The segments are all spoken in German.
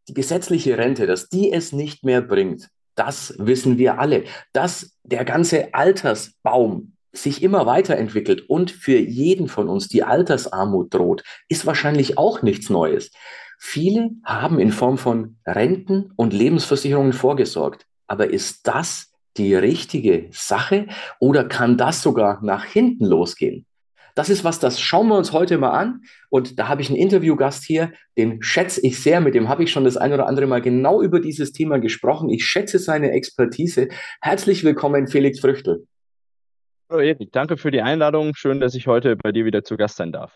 Die gesetzliche Rente, dass die es nicht mehr bringt, das wissen wir alle. Dass der ganze Altersbaum sich immer weiterentwickelt und für jeden von uns die Altersarmut droht, ist wahrscheinlich auch nichts Neues. Viele haben in Form von Renten und Lebensversicherungen vorgesorgt. Aber ist das die richtige Sache oder kann das sogar nach hinten losgehen? Das ist was, das schauen wir uns heute mal an. Und da habe ich einen Interviewgast hier, den schätze ich sehr, mit dem habe ich schon das ein oder andere Mal genau über dieses Thema gesprochen. Ich schätze seine Expertise. Herzlich willkommen, Felix Früchtl. Hallo Erik, danke für die Einladung. Schön, dass ich heute bei dir wieder zu Gast sein darf.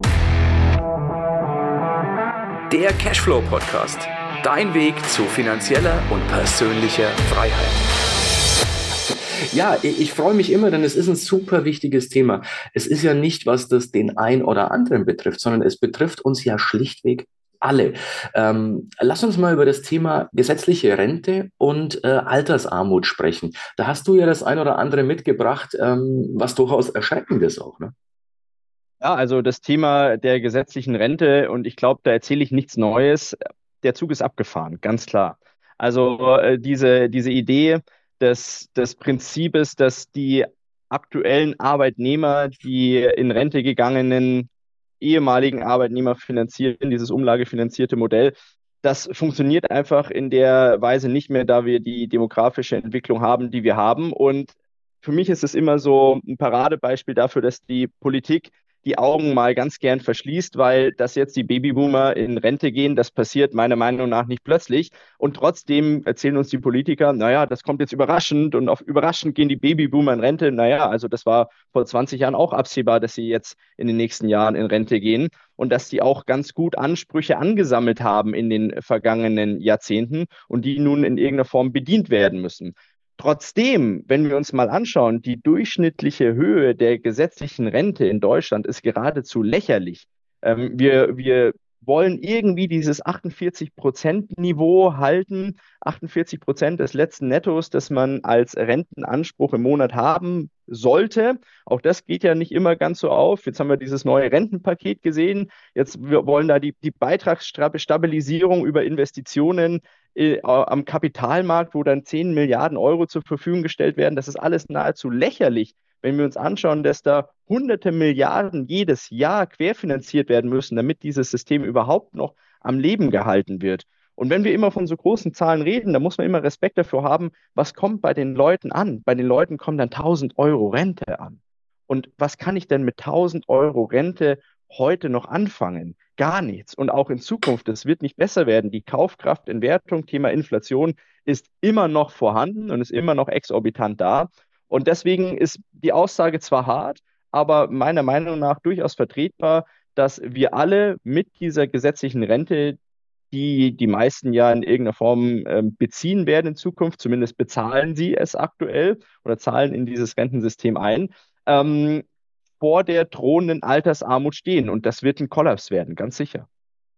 Der Cashflow Podcast. Dein Weg zu finanzieller und persönlicher Freiheit. Ja, ich freue mich immer, denn es ist ein super wichtiges Thema. Es ist ja nicht, was das den einen oder anderen betrifft, sondern es betrifft uns ja schlichtweg alle. Lass uns mal über das Thema gesetzliche Rente und Altersarmut sprechen. Da hast du ja das ein oder andere mitgebracht, was durchaus erschreckend ist auch, ne? Ja, also das Thema der gesetzlichen Rente, und ich glaube, da erzähle ich nichts Neues. Der Zug ist abgefahren, ganz klar. Also diese Idee des Prinzips, dass die aktuellen Arbeitnehmer, die in Rente gegangenen ehemaligen Arbeitnehmer finanzieren, dieses umlagefinanzierte Modell, das funktioniert einfach in der Weise nicht mehr, da wir die demografische Entwicklung haben, die wir haben. Und für mich ist es immer so ein Paradebeispiel dafür, dass die Politik die Augen mal ganz gern verschließt, weil dass jetzt die Babyboomer in Rente gehen, das passiert meiner Meinung nach nicht plötzlich. Und trotzdem erzählen uns die Politiker, naja, das kommt jetzt überraschend und auf überraschend gehen die Babyboomer in Rente. Naja, also das war vor 20 Jahren auch absehbar, dass sie jetzt in den nächsten Jahren in Rente gehen und dass die auch ganz gut Ansprüche angesammelt haben in den vergangenen Jahrzehnten und die nun in irgendeiner Form bedient werden müssen. Trotzdem, wenn wir uns mal anschauen, die durchschnittliche Höhe der gesetzlichen Rente in Deutschland ist geradezu lächerlich. Wir wollen irgendwie dieses 48%-Niveau halten, 48% des letzten Nettos, das man als Rentenanspruch im Monat haben sollte. Auch das geht ja nicht immer ganz so auf. Jetzt haben wir dieses neue Rentenpaket gesehen. Jetzt wir wollen da die Beitragsstabilisierung über Investitionen am Kapitalmarkt, wo dann 10 Milliarden Euro zur Verfügung gestellt werden. Das ist alles nahezu lächerlich, wenn wir uns anschauen, dass da hunderte Milliarden jedes Jahr querfinanziert werden müssen, damit dieses System überhaupt noch am Leben gehalten wird. Und wenn wir immer von so großen Zahlen reden, dann muss man immer Respekt dafür haben, was kommt bei den Leuten an. Bei den Leuten kommen dann 1.000 € Rente an. Und was kann ich denn mit 1.000 € Rente heute noch anfangen? Gar nichts. Und auch in Zukunft, es wird nicht besser werden. Die Kaufkraftentwertung, Thema Inflation, ist immer noch vorhanden und ist immer noch exorbitant da. Und deswegen ist die Aussage zwar hart, aber meiner Meinung nach durchaus vertretbar, dass wir alle mit dieser gesetzlichen Rente, die die meisten ja in irgendeiner Form beziehen werden in Zukunft, zumindest bezahlen sie es aktuell oder zahlen in dieses Rentensystem ein, ähm, vor der drohenden Altersarmut stehen. Und das wird ein Kollaps werden, ganz sicher.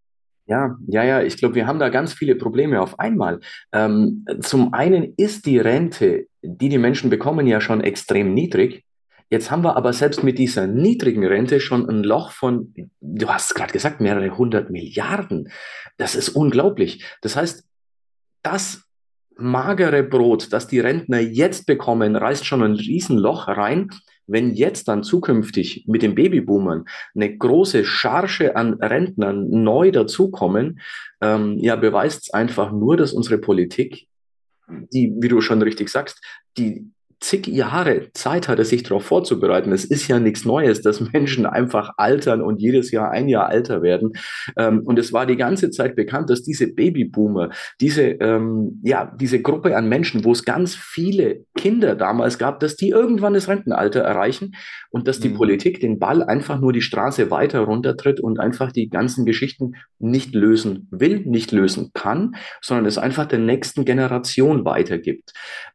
Ja, ich glaube, wir haben da ganz viele Probleme auf einmal. Zum einen ist die Rente, die die Menschen bekommen, ja schon extrem niedrig. Jetzt haben wir aber selbst mit dieser niedrigen Rente schon ein Loch von, du hast es gerade gesagt, mehrere hundert Milliarden. Das ist unglaublich. Das heißt, das magere Brot, das die Rentner jetzt bekommen, reißt schon ein Riesenloch rein. Wenn jetzt dann zukünftig mit den Babyboomern eine große Charge an Rentnern neu dazukommen, ja, beweist es einfach nur, dass unsere Politik, die, wie du schon richtig sagst, die zig Jahre Zeit hatte, sich darauf vorzubereiten. Es ist ja nichts Neues, dass Menschen einfach altern und jedes Jahr ein Jahr älter werden. Und es war die ganze Zeit bekannt, dass diese Babyboomer, diese Gruppe an Menschen, wo es ganz viele Kinder damals gab, dass die irgendwann das Rentenalter erreichen und dass die Mhm. Politik den Ball einfach nur die Straße weiter runtertritt und einfach die ganzen Geschichten nicht lösen will, nicht lösen kann, sondern es einfach der nächsten Generation weitergibt.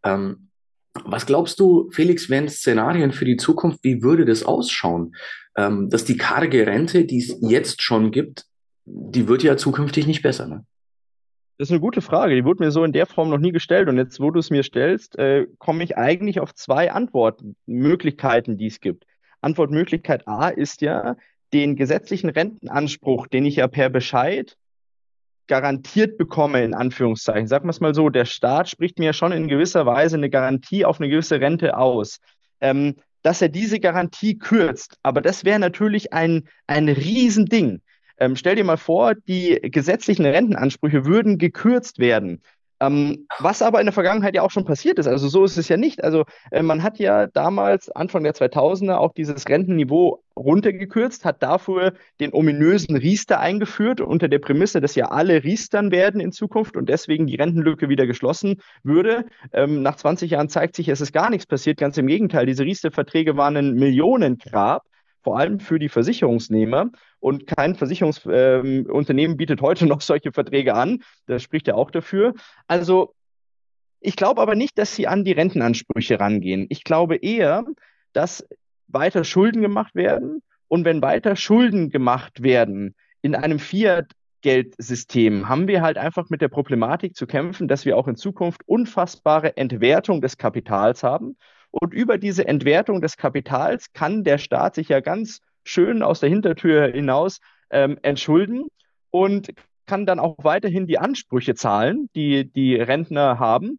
Was glaubst du, Felix, wären Szenarien für die Zukunft? Wie würde das ausschauen? Dass die karge Rente, die es jetzt schon gibt, die wird ja zukünftig nicht besser, ne? Das ist eine gute Frage. Die wurde mir so in der Form noch nie gestellt. Und jetzt, wo du es mir stellst, komme ich eigentlich auf zwei Antwortmöglichkeiten, die es gibt. Antwortmöglichkeit A ist ja, den gesetzlichen Rentenanspruch, den ich ja per Bescheid garantiert bekomme, in Anführungszeichen, sagen wir es mal so, der Staat spricht mir schon in gewisser Weise eine Garantie auf eine gewisse Rente aus, dass er diese Garantie kürzt. Aber das wäre natürlich ein Riesending. Stell dir mal vor, die gesetzlichen Rentenansprüche würden gekürzt werden. Was aber in der Vergangenheit ja auch schon passiert ist. Also so ist es ja nicht. Also man hat ja damals, Anfang der 2000er, auch dieses Rentenniveau runtergekürzt, hat dafür den ominösen Riester eingeführt, unter der Prämisse, dass ja alle Riestern werden in Zukunft und deswegen die Rentenlücke wieder geschlossen würde. Nach 20 Jahren zeigt sich, es ist gar nichts passiert. Ganz im Gegenteil, diese Riester-Verträge waren ein Millionengrab, vor allem für die Versicherungsnehmer. Und kein Versicherungsunternehmen bietet heute noch solche Verträge an. Das spricht ja auch dafür. Also ich glaube aber nicht, dass sie an die Rentenansprüche rangehen. Ich glaube eher, dass weiter Schulden gemacht werden. Und wenn weiter Schulden gemacht werden in einem Fiat-Geldsystem, haben wir halt einfach mit der Problematik zu kämpfen, dass wir auch in Zukunft unfassbare Entwertung des Kapitals haben. Und über diese Entwertung des Kapitals kann der Staat sich ja ganz schön aus der Hintertür hinaus entschulden und kann dann auch weiterhin die Ansprüche zahlen, die die Rentner haben,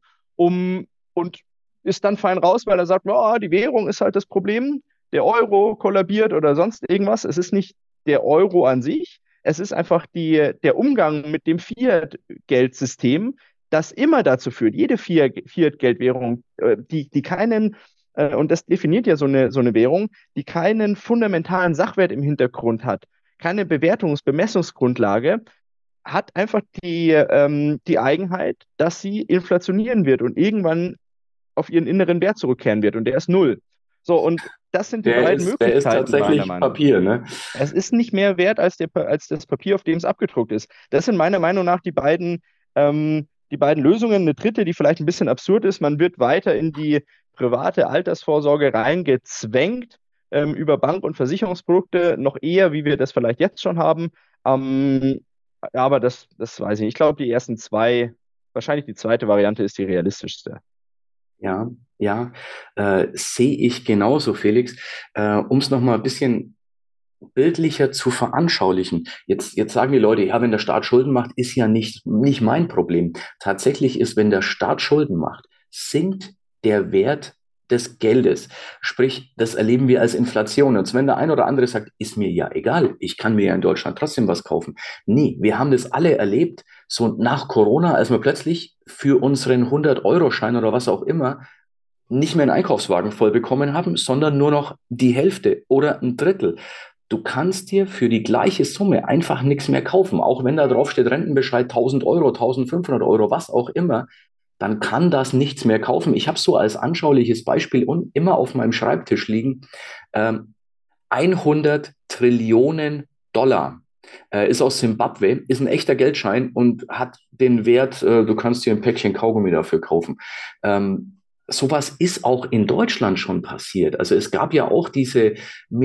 und ist dann fein raus, weil er sagt, oh, die Währung ist halt das Problem, der Euro kollabiert oder sonst irgendwas. Es ist nicht der Euro an sich, es ist einfach der Umgang mit dem Fiat-Geldsystem, das immer dazu führt, jede Fiat-Geldwährung, die keinen, und das definiert ja so eine Währung, die keinen fundamentalen Sachwert im Hintergrund hat, keine Bemessungsgrundlage, hat einfach die Eigenheit, dass sie inflationieren wird und irgendwann auf ihren inneren Wert zurückkehren wird und der ist null. So, und das sind die beiden Der ist Möglichkeiten, meiner tatsächlich Meinung nach. Papier, ne? Es ist nicht mehr wert als das Papier, auf dem es abgedruckt ist. Das sind meiner Meinung nach die beiden Lösungen. Eine dritte, die vielleicht ein bisschen absurd ist, man wird weiter in die private Altersvorsorge reingezwängt, über Bank- und Versicherungsprodukte, noch eher, wie wir das vielleicht jetzt schon haben. Ähm, aber das weiß ich nicht. Ich glaube, die ersten zwei, wahrscheinlich die zweite Variante ist die realistischste. Ja, ja, sehe ich genauso, Felix. Um es nochmal ein bisschen bildlicher zu veranschaulichen. Jetzt sagen die Leute, ja, wenn der Staat Schulden macht, ist ja nicht mein Problem. Tatsächlich ist, wenn der Staat Schulden macht, sinkt der Wert des Geldes. Sprich, das erleben wir als Inflation. Und wenn der ein oder andere sagt, ist mir ja egal, ich kann mir ja in Deutschland trotzdem was kaufen. Nee, wir haben das alle erlebt, so nach Corona, als wir plötzlich für unseren 100-Euro-Schein oder was auch immer nicht mehr einen Einkaufswagen voll bekommen haben, sondern nur noch die Hälfte oder ein Drittel. Du kannst dir für die gleiche Summe einfach nichts mehr kaufen, auch wenn da drauf steht Rentenbescheid 1.000 Euro, 1.500 Euro, was auch immer, dann kann das nichts mehr kaufen. Ich habe so als anschauliches Beispiel immer auf meinem Schreibtisch liegen, ähm, 100 Trillionen Dollar. Ist aus Simbabwe, ist ein echter Geldschein und hat den Wert, du kannst dir ein Päckchen Kaugummi dafür kaufen. Sowas ist auch in Deutschland schon passiert. Also es gab ja auch diese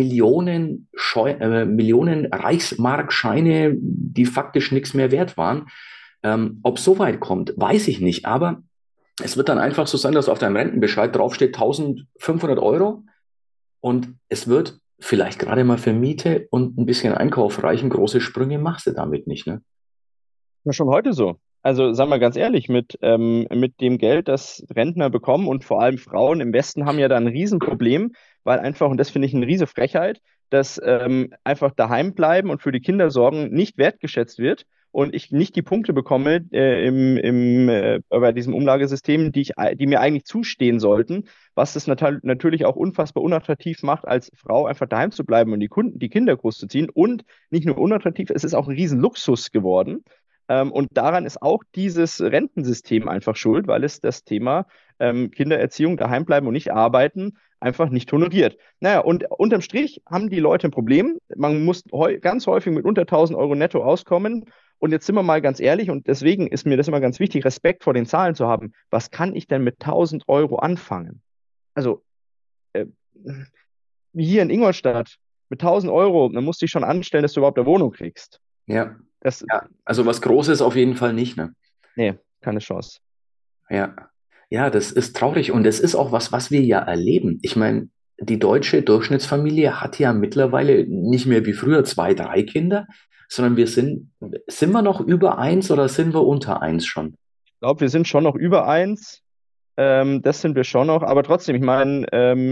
Millionen Reichsmarkscheine, die faktisch nichts mehr wert waren. Ob so weit kommt, weiß ich nicht. Aber es wird dann einfach so sein, dass auf deinem Rentenbescheid draufsteht 1.500 Euro und es wird vielleicht gerade mal für Miete und ein bisschen Einkauf reichen. Große Sprünge machst du damit nicht, ne? Ja, schon heute so. Also sagen wir ganz ehrlich, mit dem Geld, das Rentner bekommen und vor allem Frauen im Westen haben ja da ein Riesenproblem, weil einfach, und das finde ich eine riese Frechheit, dass einfach daheim bleiben und für die Kinder sorgen nicht wertgeschätzt wird und ich nicht die Punkte bekomme bei diesem Umlagesystem, die mir eigentlich zustehen sollten, was es natürlich auch unfassbar unattraktiv macht, als Frau einfach daheim zu bleiben und die Kinder großzuziehen. Und nicht nur unattraktiv, es ist auch ein Riesenluxus geworden. Und daran ist auch dieses Rentensystem einfach schuld, weil es das Thema Kindererziehung, daheim bleiben und nicht arbeiten, einfach nicht honoriert. Naja, und unterm Strich haben die Leute ein Problem. Man muss ganz häufig mit unter 1.000 Euro netto auskommen. Und jetzt sind wir mal ganz ehrlich, und deswegen ist mir das immer ganz wichtig, Respekt vor den Zahlen zu haben. Was kann ich denn mit 1.000 Euro anfangen? Also, äh, wie hier in Ingolstadt, mit 1.000 Euro, dann musst du dich schon anstellen, dass du überhaupt eine Wohnung kriegst. Ja, Das, ja. Also was Großes auf jeden Fall nicht, ne? nee, keine Chance. Ja. Ja, das ist traurig und es ist auch was wir ja erleben. Ich meine, die deutsche Durchschnittsfamilie hat ja mittlerweile nicht mehr wie früher zwei, drei Kinder, sondern sind wir noch über eins oder sind wir unter eins schon? Ich glaube, wir sind schon noch über eins. Das sind wir schon noch, aber trotzdem, ich meine,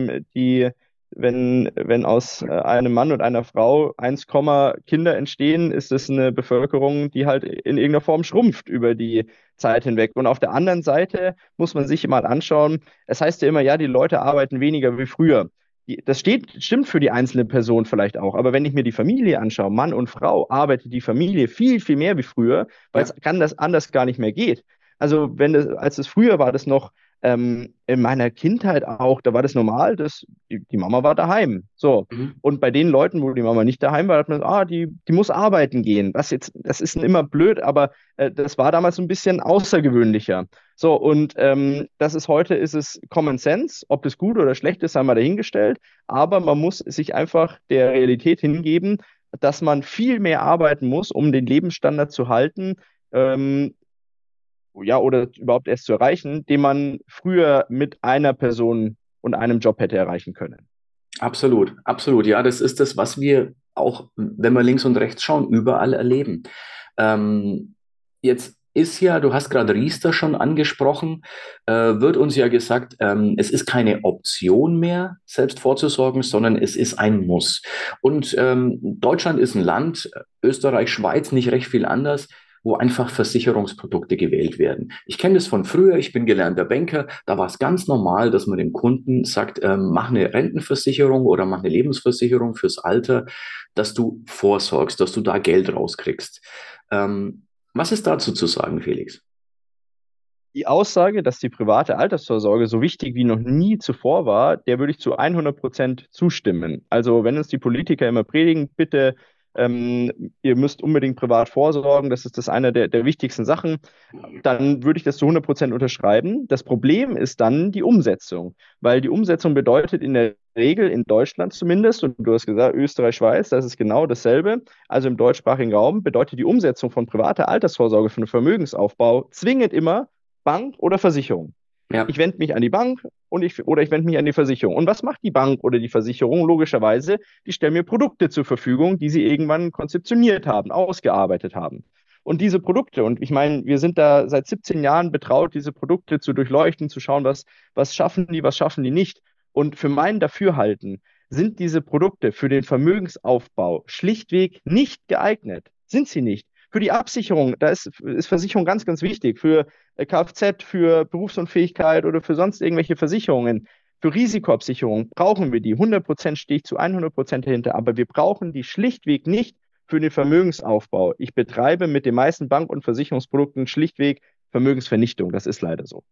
wenn aus einem Mann und einer Frau 1, Kinder entstehen, ist es eine Bevölkerung, die halt in irgendeiner Form schrumpft über die Zeit hinweg. Und auf der anderen Seite muss man sich mal anschauen, es heißt ja immer, ja, die Leute arbeiten weniger wie früher. Stimmt für die einzelne Person vielleicht auch, aber wenn ich mir die Familie anschaue, Mann und Frau, arbeitet die Familie viel, viel mehr wie früher, weil Ja. es anders gar nicht mehr geht. Also als es früher war, das noch in meiner Kindheit auch, da war das normal, dass die Mama war daheim. So. Mhm. Und bei den Leuten, wo die Mama nicht daheim war, hat man, die muss arbeiten gehen. Das ist immer blöd, aber das war damals so ein bisschen außergewöhnlicher. So, und heute ist es Common Sense, ob das gut oder schlecht ist, sei mal dahingestellt, aber man muss sich einfach der Realität hingeben, dass man viel mehr arbeiten muss, um den Lebensstandard zu halten, ähm, ja, oder überhaupt erst zu erreichen, den man früher mit einer Person und einem Job hätte erreichen können. Absolut, absolut. Ja, das ist das, was wir auch, wenn wir links und rechts schauen, überall erleben. Jetzt ist ja, du hast gerade Riester schon angesprochen, wird uns ja gesagt, es ist keine Option mehr, selbst vorzusorgen, sondern es ist ein Muss. Und Deutschland ist ein Land, Österreich, Schweiz nicht recht viel anders, wo einfach Versicherungsprodukte gewählt werden. Ich kenne das von früher, ich bin gelernter Banker, da war es ganz normal, dass man dem Kunden sagt, mach eine Rentenversicherung oder mach eine Lebensversicherung fürs Alter, dass du vorsorgst, dass du da Geld rauskriegst. Was ist dazu zu sagen, Felix? Die Aussage, dass die private Altersvorsorge so wichtig wie noch nie zuvor war, der würde ich zu 100% zustimmen. Also wenn uns die Politiker immer predigen, bitte, ihr müsst unbedingt privat vorsorgen, das ist das eine der wichtigsten Sachen, dann würde ich das zu 100% unterschreiben. Das Problem ist dann die Umsetzung, weil die Umsetzung bedeutet in der Regel in Deutschland zumindest, und du hast gesagt, Österreich, Schweiz, das ist genau dasselbe. Also im deutschsprachigen Raum bedeutet die Umsetzung von privater Altersvorsorge, von Vermögensaufbau zwingend immer Bank oder Versicherung. Ja. Ich wende mich an die Bank oder ich wende mich an die Versicherung. Und was macht die Bank oder die Versicherung? Logischerweise, die stellen mir Produkte zur Verfügung, die sie irgendwann konzeptioniert haben, ausgearbeitet haben. Und diese Produkte, und ich meine, wir sind da seit 17 Jahren betraut, diese Produkte zu durchleuchten, zu schauen, was was schaffen die nicht. Und für mein Dafürhalten sind diese Produkte für den Vermögensaufbau schlichtweg nicht geeignet. Sind sie nicht. Für die Absicherung, ist Versicherung ganz, ganz wichtig. Für Kfz, für Berufsunfähigkeit oder für sonst irgendwelche Versicherungen. Für Risikoabsicherung brauchen wir die. 100% stehe ich zu 100% dahinter, aber wir brauchen die schlichtweg nicht für den Vermögensaufbau. Ich betreibe mit den meisten Bank- und Versicherungsprodukten schlichtweg Vermögensvernichtung. Das ist leider so.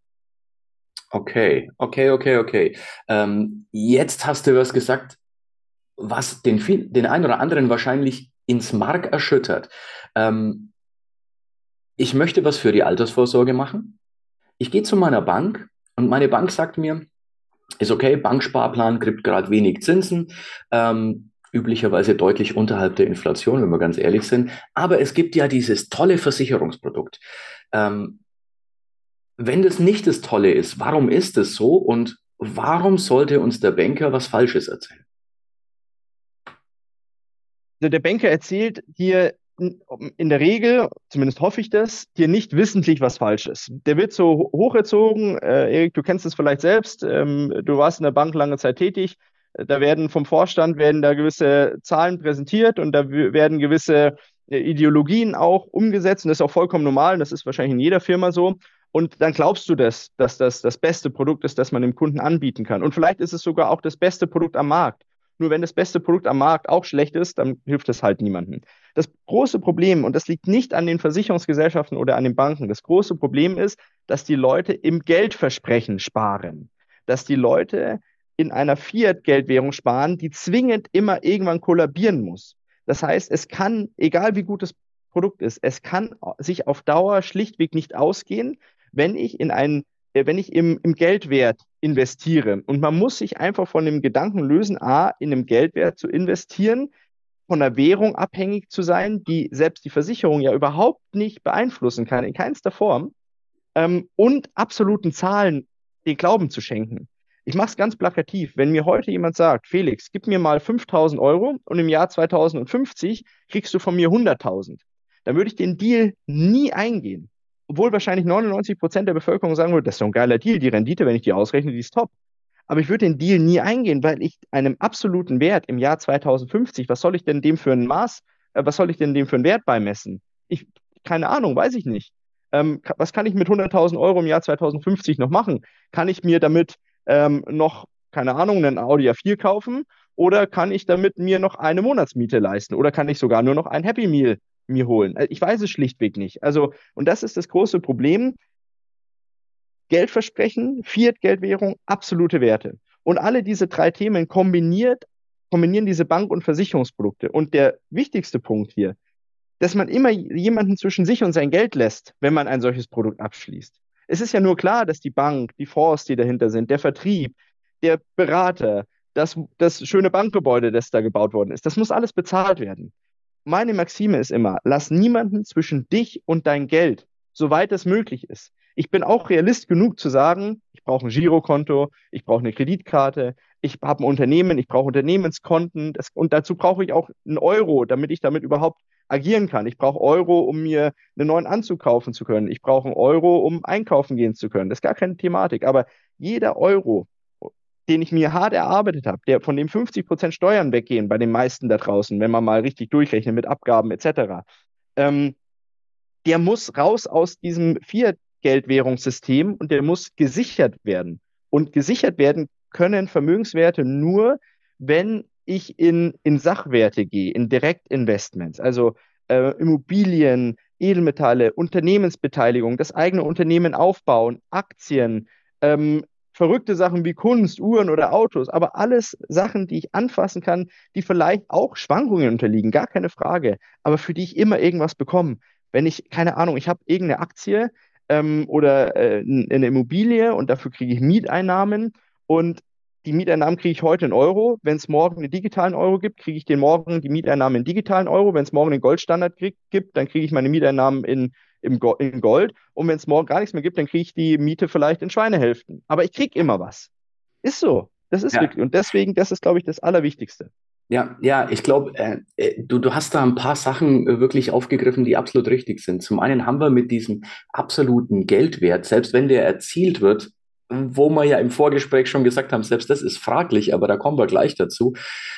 Okay, okay, okay, okay. Jetzt hast du was gesagt, was den einen oder anderen wahrscheinlich ins Mark erschüttert. Ähm, Ich möchte was für die Altersvorsorge machen. Ich gehe zu meiner Bank und meine Bank sagt mir, ist okay, Banksparplan kriegt gerade wenig Zinsen, üblicherweise deutlich unterhalb der Inflation, wenn wir ganz ehrlich sind. Aber es gibt ja dieses tolle Versicherungsprodukt. Ähm, Wenn das nicht das Tolle ist, warum ist es so und warum sollte uns der Banker was Falsches erzählen? Also der Banker erzählt dir in der Regel, zumindest hoffe ich das, dir nicht wissentlich was Falsches. Der wird so hocherzogen. Erik, du kennst es vielleicht selbst. Du warst in der Bank lange Zeit tätig. Da werden vom Vorstand werden da gewisse Zahlen präsentiert und da werden gewisse Ideologien auch umgesetzt. Und das ist auch vollkommen normal. Und das ist wahrscheinlich in jeder Firma so. Und dann glaubst du dass das das beste Produkt ist, das man dem Kunden anbieten kann. Und vielleicht ist es sogar auch das beste Produkt am Markt. Nur wenn das beste Produkt am Markt auch schlecht ist, dann hilft es halt niemandem. Das große Problem, und das liegt nicht an den Versicherungsgesellschaften oder an den Banken, das große Problem ist, dass die Leute im Geldversprechen sparen. Dass die Leute in einer Fiat-Geldwährung sparen, die zwingend immer irgendwann kollabieren muss. Das heißt, es kann, egal wie gut das Produkt ist, es kann sich auf Dauer schlichtweg nicht ausgehen, wenn ich wenn ich im Geldwert investiere. Und man muss sich einfach von dem Gedanken lösen, in einem Geldwert zu investieren, von der Währung abhängig zu sein, die selbst die Versicherung ja überhaupt nicht beeinflussen kann, in keinster Form, und absoluten Zahlen den Glauben zu schenken. Ich mache es ganz plakativ. Wenn mir heute jemand sagt, Felix, gib mir mal 5.000 Euro und im Jahr 2050 kriegst du von mir 100.000, dann würde ich den Deal nie eingehen. Obwohl wahrscheinlich 99% der Bevölkerung sagen würde, das ist doch ein geiler Deal, die Rendite, wenn ich die ausrechne, die ist top. Aber ich würde den Deal nie eingehen, weil ich einem absoluten Wert im Jahr 2050, was soll ich denn dem für einen Wert beimessen? Ich, keine Ahnung, weiß ich nicht. Was kann ich mit 100.000 Euro im Jahr 2050 noch machen? Kann ich mir damit noch, keine Ahnung, einen Audi A4 kaufen? Oder kann ich damit mir noch eine Monatsmiete leisten? Oder kann ich sogar nur noch ein Happy Meal mir holen? Ich weiß es schlichtweg nicht. Also, und das ist das große Problem. Geldversprechen, Fiat-Geldwährung, absolute Werte. Und alle diese drei Themen kombinieren diese Bank- und Versicherungsprodukte. Und der wichtigste Punkt hier, dass man immer jemanden zwischen sich und sein Geld lässt, wenn man ein solches Produkt abschließt. Es ist ja nur klar, dass die Bank, die Fonds, die dahinter sind, der Vertrieb, der Berater, das schöne Bankgebäude, das da gebaut worden ist, das muss alles bezahlt werden. Meine Maxime ist immer, lass niemanden zwischen dich und dein Geld, soweit es möglich ist. Ich bin auch Realist genug zu sagen, ich brauche ein Girokonto, ich brauche eine Kreditkarte, ich habe ein Unternehmen, ich brauche Unternehmenskonten und dazu brauche ich auch einen Euro, damit ich damit überhaupt agieren kann. Ich brauche Euro, um mir einen neuen Anzug kaufen zu können. Ich brauche einen Euro, um einkaufen gehen zu können. Das ist gar keine Thematik. Aber jeder Euro, den ich mir hart erarbeitet habe, von dem 50% Steuern weggehen bei den meisten da draußen, wenn man mal richtig durchrechnet mit Abgaben etc., ähm, der muss raus aus diesem Fiat-Geldwährungssystem und der muss gesichert werden. Und gesichert werden können Vermögenswerte nur, wenn ich in Sachwerte gehe, in Direktinvestments, also Immobilien, Edelmetalle, Unternehmensbeteiligung, das eigene Unternehmen aufbauen, Aktien, verrückte Sachen wie Kunst, Uhren oder Autos, aber alles Sachen, die ich anfassen kann, die vielleicht auch Schwankungen unterliegen, gar keine Frage, aber für die ich immer irgendwas bekomme. Wenn ich, keine Ahnung, ich habe irgendeine Aktie oder eine Immobilie und dafür kriege ich Mieteinnahmen und die Mieteinnahmen kriege ich heute in Euro. Wenn es morgen einen digitalen Euro gibt, kriege ich den morgen die Mieteinnahmen in digitalen Euro. Wenn es morgen den Goldstandard gibt, dann kriege ich meine Mieteinnahmen in Gold. Und wenn es morgen gar nichts mehr gibt, dann kriege ich die Miete vielleicht in Schweinehälften. Aber ich kriege immer was. Ist so. Das ist Ja. wirklich. Und deswegen, das ist, glaube ich, das Allerwichtigste. Ja, ja, ich glaube, du hast da ein paar Sachen wirklich aufgegriffen, die absolut richtig sind. Zum einen haben wir mit diesem absoluten Geldwert, selbst wenn der erzielt wird, wo wir ja im Vorgespräch schon gesagt haben, selbst das ist fraglich, aber da kommen wir gleich dazu,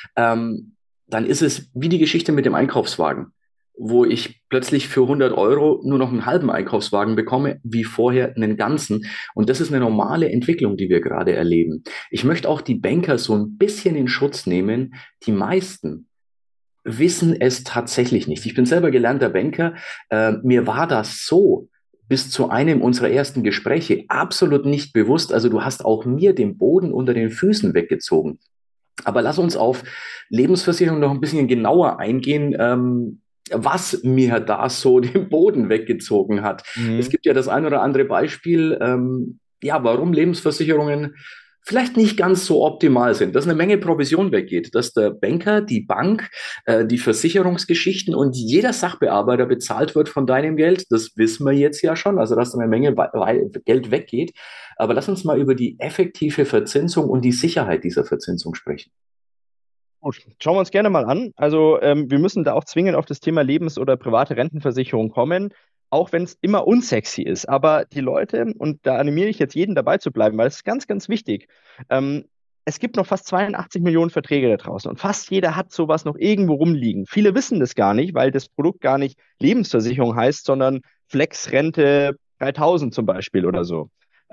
dann ist es wie die Geschichte mit dem Einkaufswagen, wo ich plötzlich für 100 Euro nur noch einen halben Einkaufswagen bekomme, wie vorher einen ganzen. Und das ist eine normale Entwicklung, die wir gerade erleben. Ich möchte auch die Banker so ein bisschen in Schutz nehmen. Die meisten wissen es tatsächlich nicht. Ich bin selber gelernter Banker. Mir war das so bis zu einem unserer ersten Gespräche absolut nicht bewusst. Also du hast auch mir den Boden unter den Füßen weggezogen. Aber lass uns auf Lebensversicherung noch ein bisschen genauer eingehen. Was mir da so den Boden weggezogen hat. Es Mhm. gibt ja das ein oder andere Beispiel, ja, warum Lebensversicherungen vielleicht nicht ganz so optimal sind, dass eine Menge Provision weggeht, dass der Banker, die Bank, die Versicherungsgeschichten und jeder Sachbearbeiter bezahlt wird von deinem Geld. Das wissen wir jetzt ja schon, also dass da eine Menge Geld weggeht. Aber lass uns mal über die effektive Verzinsung und die Sicherheit dieser Verzinsung sprechen. Gut, schauen wir uns gerne mal an. Also wir müssen da auch zwingend auf das Thema Lebens- oder private Rentenversicherung kommen, auch wenn es immer unsexy ist. Aber die Leute, und da animiere ich jetzt jeden dabei zu bleiben, weil es ist ganz, ganz wichtig. Ähm, Es gibt noch fast 82 Millionen Verträge da draußen und fast jeder hat sowas noch irgendwo rumliegen. Viele wissen das gar nicht, weil das Produkt gar nicht Lebensversicherung heißt, sondern Flexrente 3000 zum Beispiel oder so.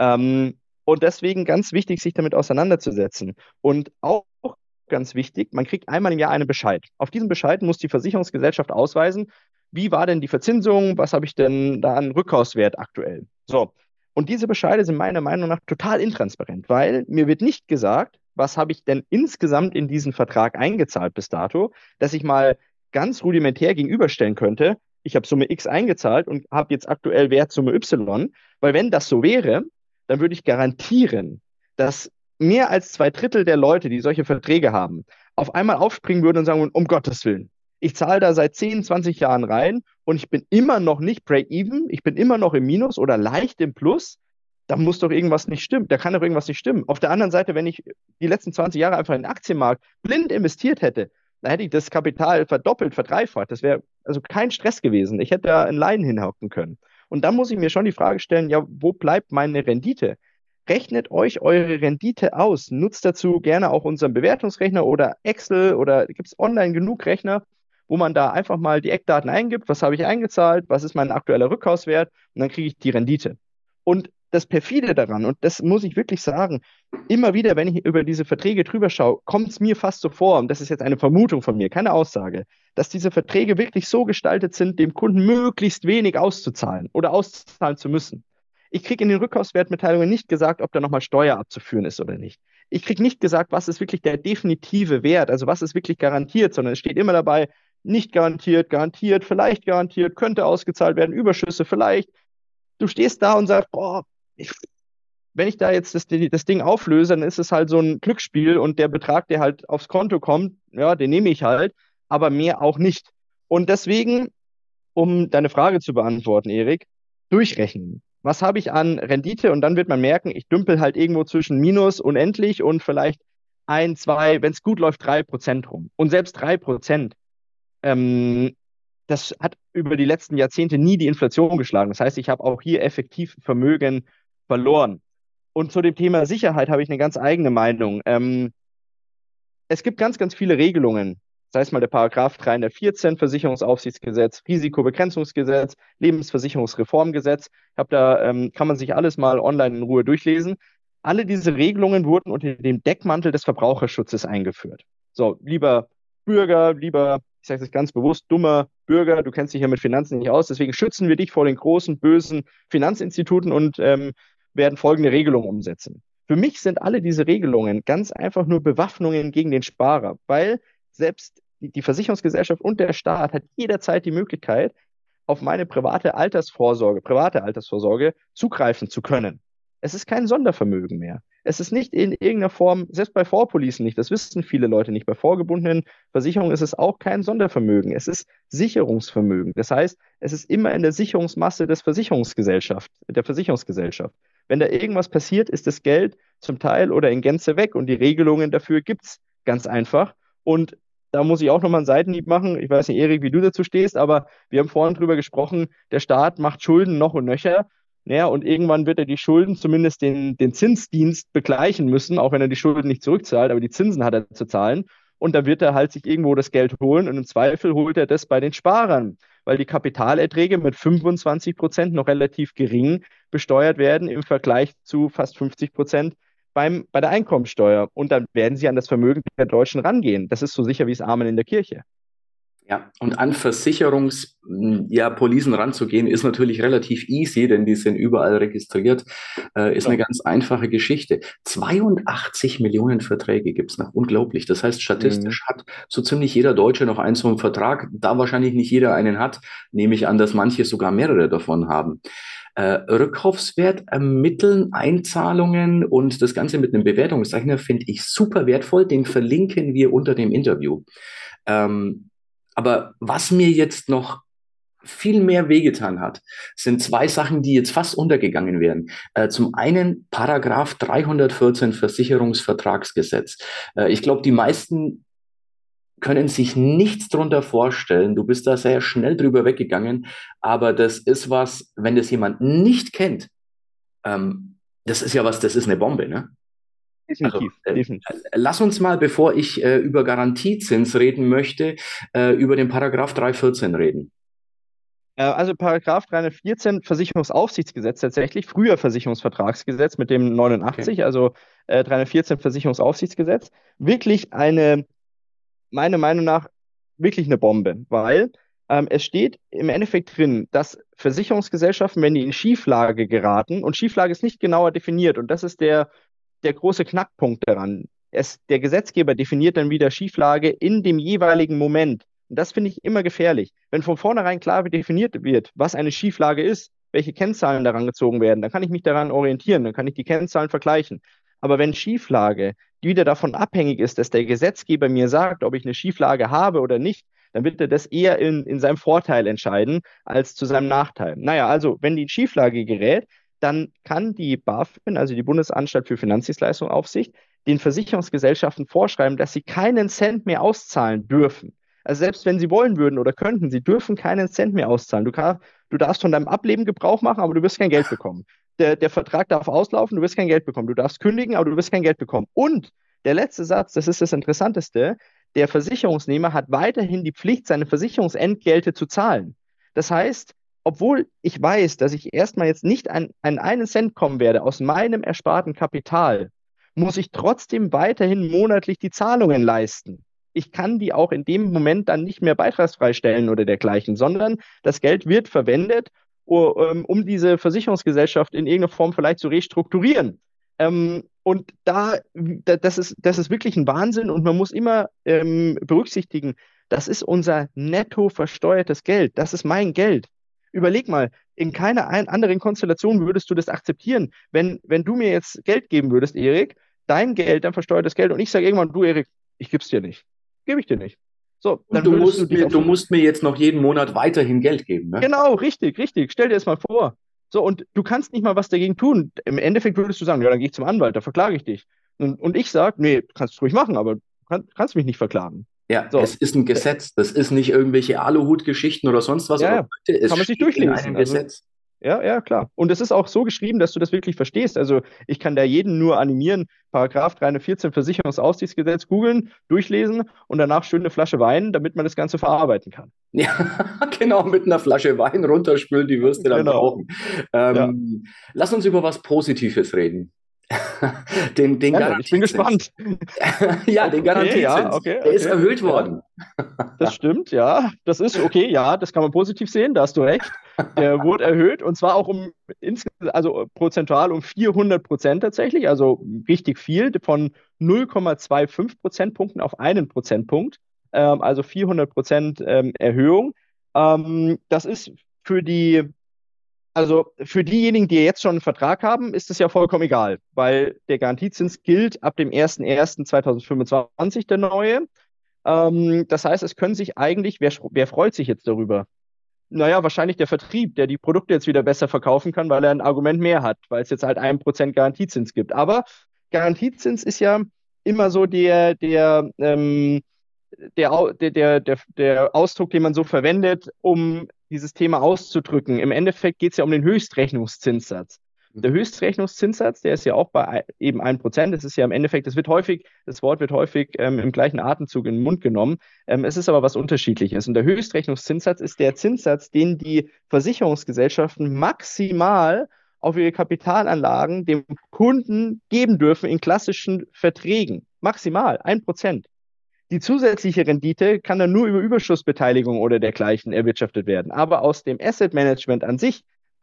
Und deswegen ganz wichtig, sich damit auseinanderzusetzen. Und auch ganz wichtig, man kriegt einmal im Jahr einen Bescheid. Auf diesem Bescheid muss die Versicherungsgesellschaft ausweisen, wie war denn die Verzinsung, was habe ich denn da an Rückkaufswert aktuell. So, und diese Bescheide sind meiner Meinung nach total intransparent, weil mir wird nicht gesagt, was habe ich denn insgesamt in diesen Vertrag eingezahlt bis dato, dass ich mal ganz rudimentär gegenüberstellen könnte, ich habe Summe X eingezahlt und habe jetzt aktuell Wert Summe Y, weil wenn das so wäre, dann würde ich garantieren, dass mehr als zwei Drittel der Leute, die solche Verträge haben, auf einmal aufspringen würden und sagen, um Gottes Willen, ich zahle da seit 10, 20 Jahren rein und ich bin immer noch nicht Break-Even, ich bin immer noch im Minus oder leicht im Plus. da muss doch irgendwas nicht stimmen, da kann doch irgendwas nicht stimmen. Auf der anderen Seite, wenn ich die letzten 20 Jahre einfach in den Aktienmarkt blind investiert hätte, dann hätte ich das Kapital verdoppelt, verdreifacht. Das wäre also kein Stress gewesen. Ich hätte da in Laien hinhocken können. Und dann muss ich mir schon die Frage stellen, ja, wo bleibt meine Rendite? Rechnet euch eure Rendite aus. Nutzt dazu gerne auch unseren Bewertungsrechner oder Excel oder gibt es online genug Rechner, wo man da einfach mal die Eckdaten eingibt. Was habe ich eingezahlt? Was ist mein aktueller Rückkaufswert? Und dann kriege ich die Rendite. Und das Perfide daran, und das muss ich wirklich sagen, immer wieder, wenn ich über diese Verträge drüber schaue, kommt es mir fast so vor, und das ist jetzt eine Vermutung von mir, keine Aussage, dass diese Verträge wirklich so gestaltet sind, dem Kunden möglichst wenig auszuzahlen oder auszahlen zu müssen. Ich kriege in den Rückkaufswertmitteilungen nicht gesagt, ob da nochmal Steuer abzuführen ist oder nicht. Ich kriege nicht gesagt, was ist wirklich der definitive Wert, also was ist wirklich garantiert, sondern es steht immer dabei, nicht garantiert, garantiert, vielleicht garantiert, könnte ausgezahlt werden, Überschüsse vielleicht. Du stehst da und sagst, boah, ich, wenn ich da jetzt das Ding auflöse, dann ist es halt so ein Glücksspiel und der Betrag, der halt aufs Konto kommt, ja, den nehme ich halt, aber mehr auch nicht. Und deswegen, um deine Frage zu beantworten, Erik, durchrechnen. Was habe ich an Rendite? Und dann wird man merken, ich dümpel halt irgendwo zwischen Minus unendlich und vielleicht ein, zwei, wenn es gut läuft, 3% rum. Und selbst 3%, ähm, das hat über die letzten Jahrzehnte nie die Inflation geschlagen. Das heißt, ich habe auch hier effektiv Vermögen verloren. Und zu dem Thema Sicherheit habe ich eine ganz eigene Meinung. Es gibt ganz, ganz viele Regelungen. Sei es mal der Paragraph 314 Versicherungsaufsichtsgesetz, Risikobegrenzungsgesetz, Lebensversicherungsreformgesetz. Ich habe da, kann man sich alles mal online in Ruhe durchlesen. Alle diese Regelungen wurden unter dem Deckmantel des Verbraucherschutzes eingeführt. So, lieber Bürger, lieber, ich sage es ganz bewusst, dummer Bürger, du kennst dich ja mit Finanzen nicht aus, deswegen schützen wir dich vor den großen, bösen Finanzinstituten und werden folgende Regelungen umsetzen. Für mich sind alle diese Regelungen ganz einfach nur Bewaffnungen gegen den Sparer, weil selbst die Versicherungsgesellschaft und der Staat hat jederzeit die Möglichkeit, auf meine private Altersvorsorge zugreifen zu können. Es ist kein Sondervermögen mehr. Es ist nicht in irgendeiner Form, selbst bei Vorpolicen nicht, das wissen viele Leute nicht, bei vorgebundenen Versicherungen ist es auch kein Sondervermögen. Es ist Sicherungsvermögen. Das heißt, es ist immer in der Sicherungsmasse der Versicherungsgesellschaft. Wenn da irgendwas passiert, ist das Geld zum Teil oder in Gänze weg und die Regelungen dafür gibt es ganz einfach. Und da muss ich auch nochmal einen Seitenhieb machen. Ich weiß nicht, Erik, wie du dazu stehst, aber wir haben vorhin drüber gesprochen, der Staat macht Schulden noch und nöcher. Ja, und irgendwann wird er die Schulden, zumindest den Zinsdienst, begleichen müssen, auch wenn er die Schulden nicht zurückzahlt, aber die Zinsen hat er zu zahlen. Und da wird er halt sich irgendwo das Geld holen und im Zweifel holt er das bei den Sparern, weil die Kapitalerträge mit 25% noch relativ gering besteuert werden im Vergleich zu fast 50% bei der Einkommensteuer. Und dann werden sie an das Vermögen der Deutschen rangehen. Das ist so sicher wie das Amen in der Kirche. Ja, und an ja, Policen ranzugehen, ist natürlich relativ easy, denn die sind überall registriert. Ist eine Genau. ganz einfache Geschichte. 82 Millionen Verträge gibt's noch. Unglaublich. Das heißt, Mhm. statistisch hat so ziemlich jeder Deutsche noch einen so einen Vertrag. Da wahrscheinlich nicht jeder einen hat, nehme ich an, dass manche sogar mehrere davon haben. Rückkaufswert ermitteln, Einzahlungen und das Ganze mit einem Bewertungsrechner finde ich super wertvoll. Den verlinken wir unter dem Interview. Ähm, aber was mir jetzt noch viel mehr wehgetan hat, sind zwei Sachen, die jetzt fast untergegangen wären. Zum einen Paragraph 314 Versicherungsvertragsgesetz. Ich glaube, die meisten können sich nichts drunter vorstellen. Du bist da sehr schnell drüber weggegangen, aber das ist was, wenn das jemand nicht kennt, das ist ja was, das ist eine Bombe, ne? Also Definitiv, definitiv. lass uns mal, bevor ich über Garantiezins reden möchte, über den Paragraph 314 reden. Also Paragraph 314 Versicherungsaufsichtsgesetz tatsächlich, früher Versicherungsvertragsgesetz mit dem Okay. 89, also 314 Versicherungsaufsichtsgesetz, wirklich meiner Meinung nach, wirklich eine Bombe, weil es steht im Endeffekt drin, dass Versicherungsgesellschaften, wenn die in Schieflage geraten, und Schieflage ist nicht genauer definiert, und das ist der große Knackpunkt daran. Der Gesetzgeber definiert dann wieder Schieflage in dem jeweiligen Moment. Und das finde ich immer gefährlich. Wenn von vornherein klar definiert wird, was eine Schieflage ist, welche Kennzahlen daran gezogen werden, dann kann ich mich daran orientieren, dann kann ich die Kennzahlen vergleichen. Aber wenn Schieflage wieder davon abhängig ist, dass der Gesetzgeber mir sagt, ob ich eine Schieflage habe oder nicht, dann wird er das eher in seinem Vorteil entscheiden als zu seinem Nachteil. Naja, also wenn die in Schieflage gerät, dann kann die BaFin, also die Bundesanstalt für Finanzdienstleistungsaufsicht, den Versicherungsgesellschaften vorschreiben, dass sie keinen Cent mehr auszahlen dürfen. Also selbst wenn sie wollen würden oder könnten, sie dürfen keinen Cent mehr auszahlen. Du darfst von deinem Ableben Gebrauch machen, aber du wirst kein Geld bekommen. Der Vertrag darf auslaufen, du wirst kein Geld bekommen. Du darfst kündigen, aber du wirst kein Geld bekommen. Und der letzte Satz, das ist das Interessanteste, der Versicherungsnehmer hat weiterhin die Pflicht, seine Versicherungsentgelte zu zahlen. Das heißt, obwohl ich weiß, dass ich erstmal jetzt nicht an einen Cent kommen werde aus meinem ersparten Kapital, muss ich trotzdem weiterhin monatlich die Zahlungen leisten. Ich kann die auch in dem Moment dann nicht mehr beitragsfrei stellen oder dergleichen, sondern das Geld wird verwendet, um diese Versicherungsgesellschaft in irgendeiner Form vielleicht zu restrukturieren. Und das ist wirklich ein Wahnsinn und man muss immer berücksichtigen, das ist unser netto versteuertes Geld. Das ist mein Geld. Überleg mal, in keiner anderen Konstellation würdest du das akzeptieren. Wenn du mir jetzt Geld geben würdest, Erik, dein Geld, dein versteuertes Geld, und ich sage irgendwann, du, Erik, ich gebe es dir nicht. Gebe ich dir nicht. So, Und dann würdest du dich du auf. musst mir jetzt noch jeden Monat weiterhin Geld geben, ne? Genau, richtig, richtig. Stell dir das mal vor. So, und du kannst nicht mal was dagegen tun. Im Endeffekt würdest du sagen, ja, dann gehe ich zum Anwalt, da verklage ich dich. Und ich sage, nee, kannst du ruhig machen, aber du kannst mich nicht verklagen. Ja, es So, ist ein Gesetz. Das ist nicht irgendwelche Aluhut-Geschichten oder sonst was, ja, aber ja, Leute, es kann man sich steht in einem durchlesen. Also, Gesetz. ja, ja, klar. Und es ist auch so geschrieben, dass du das wirklich verstehst. Also ich kann da jeden nur animieren, Paragraph 314 Versicherungsaufsichtsgesetz googeln, durchlesen und danach schön eine Flasche Wein, damit man das Ganze verarbeiten kann. Ja, genau, mit einer Flasche Wein runterspülen, die wirst du dann Genau. brauchen. Ja, Lass uns über was Positives reden. Den gerne. Ich bin Garantiezins. gespannt. Ja, den Okay, ja, Garantiezins. okay, Der ist okay. erhöht Ja. worden. Das stimmt, ja. Das ist okay, ja, das kann man positiv sehen, da hast du recht. Der wurde erhöht und zwar auch also prozentual um 400% tatsächlich, also richtig viel, von 0,25 Prozentpunkten auf einen Prozentpunkt, also 400% Erhöhung. Das ist für also für diejenigen, die jetzt schon einen Vertrag haben, ist es ja vollkommen egal, weil der Garantiezins gilt ab dem 01.01.2025, der neue. Das heißt, es können sich eigentlich, wer freut sich jetzt darüber? Naja, wahrscheinlich der Vertrieb, der die Produkte jetzt wieder besser verkaufen kann, weil er ein Argument mehr hat, weil es jetzt halt 1% Garantiezins gibt. Aber Garantiezins ist ja immer so der Ausdruck, den man so verwendet, um dieses Thema auszudrücken. Im Endeffekt geht es ja um den Höchstrechnungszinssatz. Der Höchstrechnungszinssatz, der ist ja auch bei eben 1%. Das ist ja im Endeffekt, das Wort wird häufig im gleichen Atemzug in den Mund genommen. Es ist aber was Unterschiedliches. Und der Höchstrechnungszinssatz ist der Zinssatz, den die Versicherungsgesellschaften maximal auf ihre Kapitalanlagen dem Kunden geben dürfen in klassischen Verträgen. Maximal 1%. Die zusätzliche Rendite kann dann nur über Überschussbeteiligung oder dergleichen erwirtschaftet werden. Aber aus dem Asset Management an sich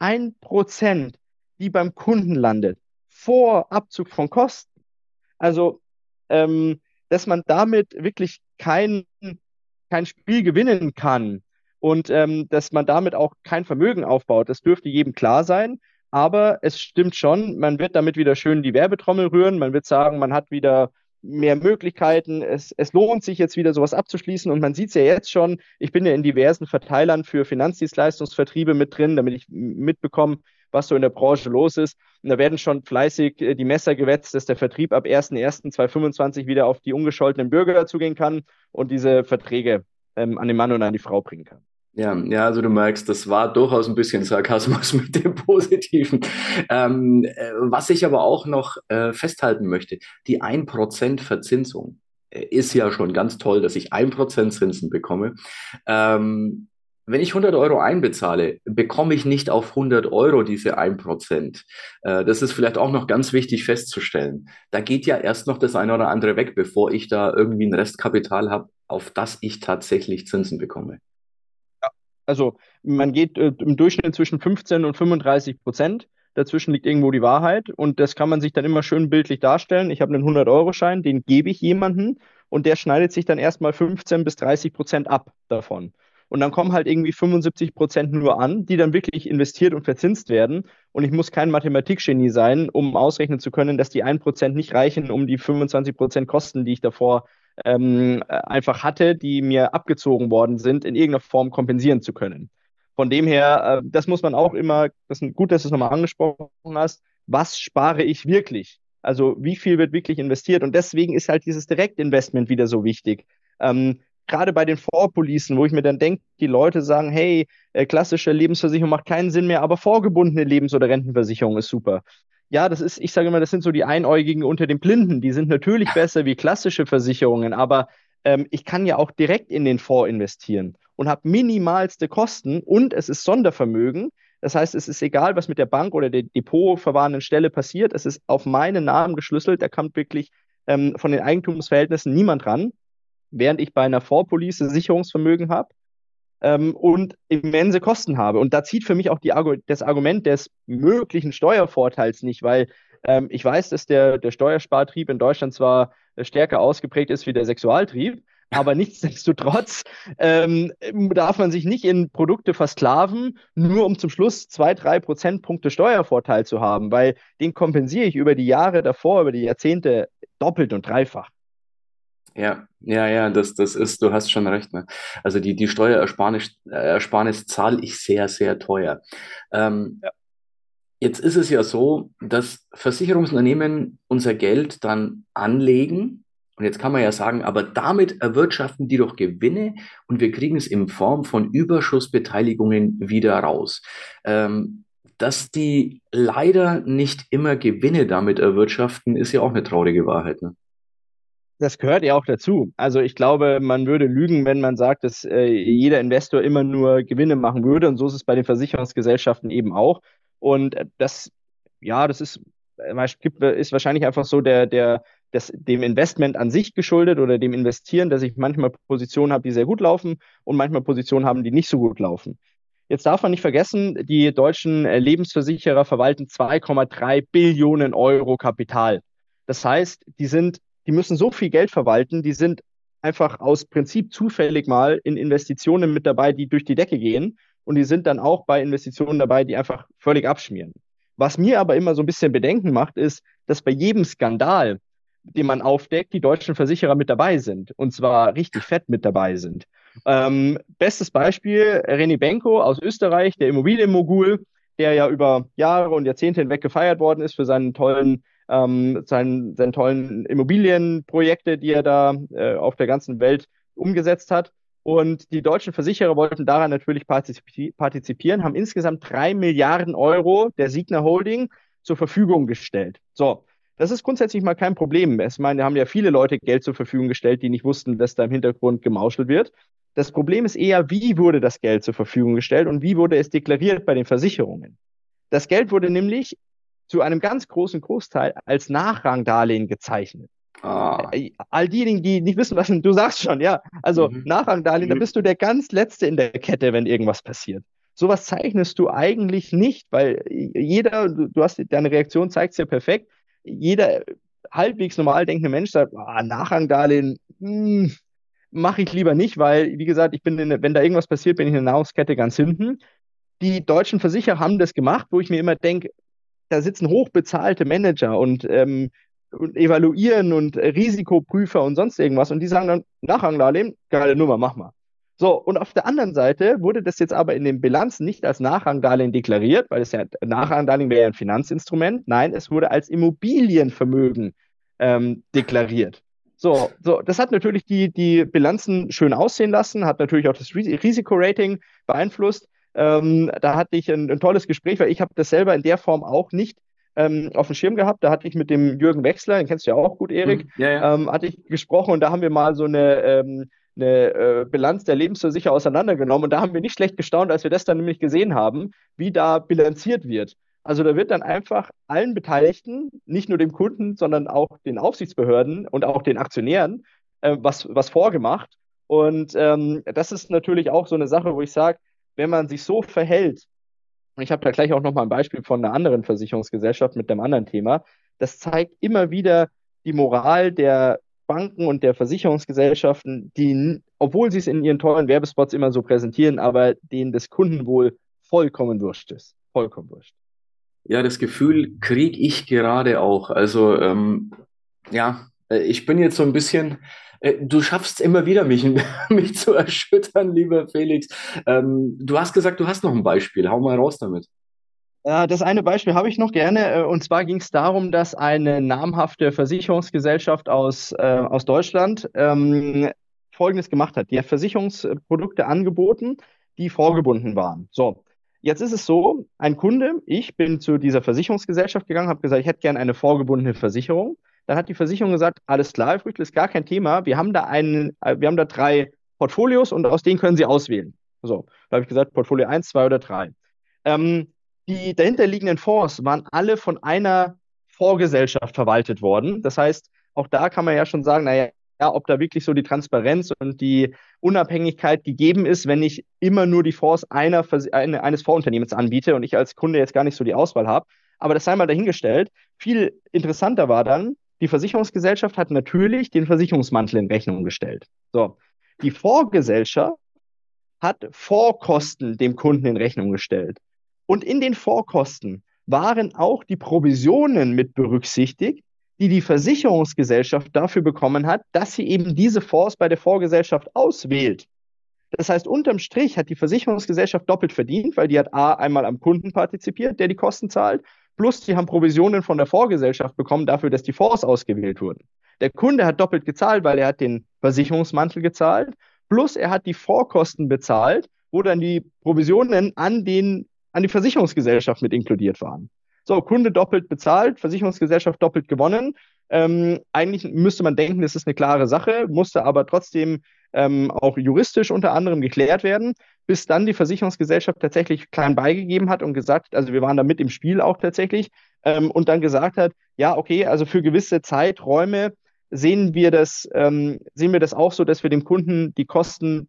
1%, die beim Kunden landet, vor Abzug von Kosten. Also, dass man damit wirklich kein Spiel gewinnen kann und dass man damit auch kein Vermögen aufbaut, das dürfte jedem klar sein. Aber es stimmt schon, man wird damit wieder schön die Werbetrommel rühren. Man wird sagen, man hat wieder mehr Möglichkeiten. Es lohnt sich jetzt wieder sowas abzuschließen. Und man sieht es ja jetzt schon, ich bin ja in diversen Verteilern für Finanzdienstleistungsvertriebe mit drin, damit ich mitbekomme, was so in der Branche los ist. Und da werden schon fleißig die Messer gewetzt, dass der Vertrieb ab 1.1.2025 wieder auf die ungescholtenen Bürger zugehen kann und diese Verträge an den Mann und an die Frau bringen kann. Ja, ja, also du merkst, das war durchaus ein bisschen Sarkasmus mit dem Positiven. Was ich aber auch noch festhalten möchte, die 1% Verzinsung ist ja schon ganz toll, dass ich 1% Zinsen bekomme. Wenn ich 100 € einbezahle, bekomme ich nicht auf 100 € diese 1%. Das ist vielleicht auch noch ganz wichtig festzustellen. Da geht ja erst noch das eine oder andere weg, bevor ich da irgendwie ein Restkapital habe, auf das ich tatsächlich Zinsen bekomme. Also man geht im Durchschnitt zwischen 15 und 35%. Dazwischen liegt irgendwo die Wahrheit und das kann man sich dann immer schön bildlich darstellen. Ich habe einen 100-Euro-Schein, den gebe ich jemandem und der schneidet sich dann erstmal 15 bis 30% ab davon. Und dann kommen halt irgendwie 75% nur an, die dann wirklich investiert und verzinst werden. Und ich muss kein Mathematikgenie sein, um ausrechnen zu können, dass die 1% nicht reichen, um die 25% Kosten, die ich davor einfach hatte, die mir abgezogen worden sind, in irgendeiner Form kompensieren zu können. Von dem her, das muss man auch immer, das ist gut, dass du es nochmal angesprochen hast, was spare ich wirklich? Also wie viel wird wirklich investiert? Und deswegen ist halt dieses Direktinvestment wieder so wichtig. Gerade bei den Vorpolicen, wo ich mir dann denke, die Leute sagen, hey, klassische Lebensversicherung macht keinen Sinn mehr, aber vorgebundene Lebens- oder Rentenversicherung ist super. Ja, das ist, ich sage immer, das sind so die Einäugigen unter den Blinden. Die sind natürlich besser wie klassische Versicherungen, aber ich kann ja auch direkt in den Fonds investieren und habe minimalste Kosten und es ist Sondervermögen. Das heißt, es ist egal, was mit der Bank oder der depotverwahrenden Stelle passiert. Es ist auf meinen Namen geschlüsselt. Da kommt wirklich von den Eigentumsverhältnissen niemand ran, während ich bei einer Fondspolice Sicherungsvermögen habe und immense Kosten habe. Und da zieht für mich auch das Argument des möglichen Steuervorteils nicht, weil ich weiß, dass der Steuerspartrieb in Deutschland zwar stärker ausgeprägt ist wie der Sexualtrieb, aber nichtsdestotrotz darf man sich nicht in Produkte versklaven, nur um zum Schluss 2, 3 Prozentpunkte Steuervorteil zu haben, weil den kompensiere ich über die Jahre davor, über die Jahrzehnte doppelt und dreifach. Ja, ja, ja, das ist, du hast schon recht, ne? Also die Steuerersparnis zahle ich sehr, sehr teuer. Ähm, Jetzt ist es ja so, dass Versicherungsunternehmen unser Geld dann anlegen. Und jetzt kann man ja sagen, aber damit erwirtschaften die doch Gewinne und wir kriegen es in Form von Überschussbeteiligungen wieder raus. Dass die leider nicht immer Gewinne damit erwirtschaften, ist ja auch eine traurige Wahrheit, ne? Das gehört ja auch dazu. Also ich glaube, man würde lügen, wenn man sagt, dass jeder Investor immer nur Gewinne machen würde. Und so ist es bei den Versicherungsgesellschaften eben auch. Und ja, das ist wahrscheinlich einfach so dem Investment an sich geschuldet oder dem Investieren, dass ich manchmal Positionen habe, die sehr gut laufen und manchmal Positionen haben, die nicht so gut laufen. Jetzt darf man nicht vergessen, die deutschen Lebensversicherer verwalten 2,3 Billionen Euro Kapital. Das heißt, die müssen so viel Geld verwalten, die sind einfach aus Prinzip zufällig mal in Investitionen mit dabei, die durch die Decke gehen. Und die sind dann auch bei Investitionen dabei, die einfach völlig abschmieren. Was mir aber immer so ein bisschen Bedenken macht, ist, dass bei jedem Skandal, den man aufdeckt, die deutschen Versicherer mit dabei sind. Und zwar richtig fett mit dabei sind. Bestes Beispiel, René Benko aus Österreich, der Immobilienmogul, der ja über Jahre und Jahrzehnte hinweg gefeiert worden ist für seinen tollen Immobilienprojekte, die er da auf der ganzen Welt umgesetzt hat. Und die deutschen Versicherer wollten daran natürlich partizipieren, haben insgesamt 3 Milliarden Euro der Signa Holding zur Verfügung gestellt. So, das ist grundsätzlich mal kein Problem. Ich meine, da haben ja viele Leute Geld zur Verfügung gestellt, die nicht wussten, dass da im Hintergrund gemauschelt wird. Das Problem ist eher, wie wurde das Geld zur Verfügung gestellt und wie wurde es deklariert bei den Versicherungen. Das Geld wurde nämlich zu einem ganz großen Großteil als Nachrangdarlehen gezeichnet. Ah, All diejenigen, die nicht wissen, was du sagst schon, ja. Also mhm. Nachrangdarlehen, da Mhm. bist du der ganz Letzte in der Kette, wenn irgendwas passiert. Sowas zeichnest du eigentlich nicht, weil du hast deine Reaktion zeigt es ja perfekt. Jeder halbwegs normal denkende Mensch sagt, Nachrangdarlehen, mache ich lieber nicht, weil, wie gesagt, wenn da irgendwas passiert, bin ich in der Nahrungskette ganz hinten. Die deutschen Versicherer haben das gemacht, wo ich mir immer denke, da sitzen hochbezahlte Manager und evaluieren und Risikoprüfer und sonst irgendwas und die sagen dann, Nachrangdarlehen, geile Nummer, mach mal. So, und auf der anderen Seite wurde das jetzt aber in den Bilanzen nicht als Nachrangdarlehen deklariert, weil es ja Nachrangdarlehen wäre ja ein Finanzinstrument. Nein, es wurde als Immobilienvermögen deklariert. So, das hat natürlich die Bilanzen schön aussehen lassen, hat natürlich auch das Risikorating beeinflusst. Da hatte ich ein tolles Gespräch, weil ich habe das selber in der Form auch nicht auf dem Schirm gehabt. Da hatte ich mit dem Jürgen Wechsler, den kennst du ja auch gut, Erik, Mhm. Ja, ja. hatte ich gesprochen und da haben wir mal so eine Bilanz der Lebensversicherer auseinandergenommen und da haben wir nicht schlecht gestaunt, als wir das dann nämlich gesehen haben, wie da bilanziert wird. Also da wird dann einfach allen Beteiligten, nicht nur dem Kunden, sondern auch den Aufsichtsbehörden und auch den Aktionären, was vorgemacht. Und das ist natürlich auch so eine Sache, wo ich sage, wenn man sich so verhält, und ich habe da gleich auch nochmal ein Beispiel von einer anderen Versicherungsgesellschaft mit einem anderen Thema, das zeigt immer wieder die Moral der Banken und der Versicherungsgesellschaften, die, obwohl sie es in ihren tollen Werbespots immer so präsentieren, aber denen das Kundenwohl vollkommen wurscht ist. Vollkommen wurscht. Ja, das Gefühl kriege ich gerade auch. Also ja, ich bin jetzt so ein bisschen Du schaffst immer wieder, mich, mich zu erschüttern, lieber Felix. Du hast gesagt, du hast noch ein Beispiel. Hau mal raus damit. Das eine Beispiel habe ich noch gerne, und zwar ging es darum, dass eine namhafte Versicherungsgesellschaft aus Deutschland Folgendes gemacht hat. Die hat Versicherungsprodukte angeboten, die vorgebunden waren. So, jetzt ist es so, ein Kunde, ich bin zu dieser Versicherungsgesellschaft gegangen, habe gesagt, ich hätte gerne eine vorgebundene Versicherung. Dann hat die Versicherung gesagt, alles klar, Herr Früchtl, ist gar kein Thema. Wir haben da drei Portfolios und aus denen können Sie auswählen. So, da habe ich gesagt, Portfolio eins, 2 oder 3. Die dahinterliegenden Fonds waren alle von einer Fondsgesellschaft verwaltet worden. Das heißt, auch da kann man ja schon sagen, naja, ja, ob da wirklich so die Transparenz und die Unabhängigkeit gegeben ist, wenn ich immer nur die Fonds eines Fondsunternehmens anbiete und ich als Kunde jetzt gar nicht so die Auswahl habe. Aber das sei mal dahingestellt. Viel interessanter war dann, die Versicherungsgesellschaft hat natürlich den Versicherungsmantel in Rechnung gestellt. So, die Fondsgesellschaft hat Vorkosten dem Kunden in Rechnung gestellt. Und in den Vorkosten waren auch die Provisionen mit berücksichtigt, die die Versicherungsgesellschaft dafür bekommen hat, dass sie eben diese Fonds bei der Vorgesellschaft auswählt. Das heißt, unterm Strich hat die Versicherungsgesellschaft doppelt verdient, weil die hat A, einmal am Kunden partizipiert, der die Kosten zahlt, plus die haben Provisionen von der Vorgesellschaft bekommen dafür, dass die Fonds ausgewählt wurden. Der Kunde hat doppelt gezahlt, weil er hat den Versicherungsmantel gezahlt, plus er hat die Vorkosten bezahlt, wo dann die Provisionen an die Versicherungsgesellschaft mit inkludiert waren. So, Kunde doppelt bezahlt, Versicherungsgesellschaft doppelt gewonnen. Eigentlich müsste man denken, das ist eine klare Sache, musste aber trotzdem auch juristisch unter anderem geklärt werden, bis dann die Versicherungsgesellschaft tatsächlich klein beigegeben hat und gesagt, also wir waren da mit im Spiel auch tatsächlich, und dann gesagt hat, ja, okay, also für gewisse Zeiträume sehen wir das auch so, dass wir dem Kunden die Kosten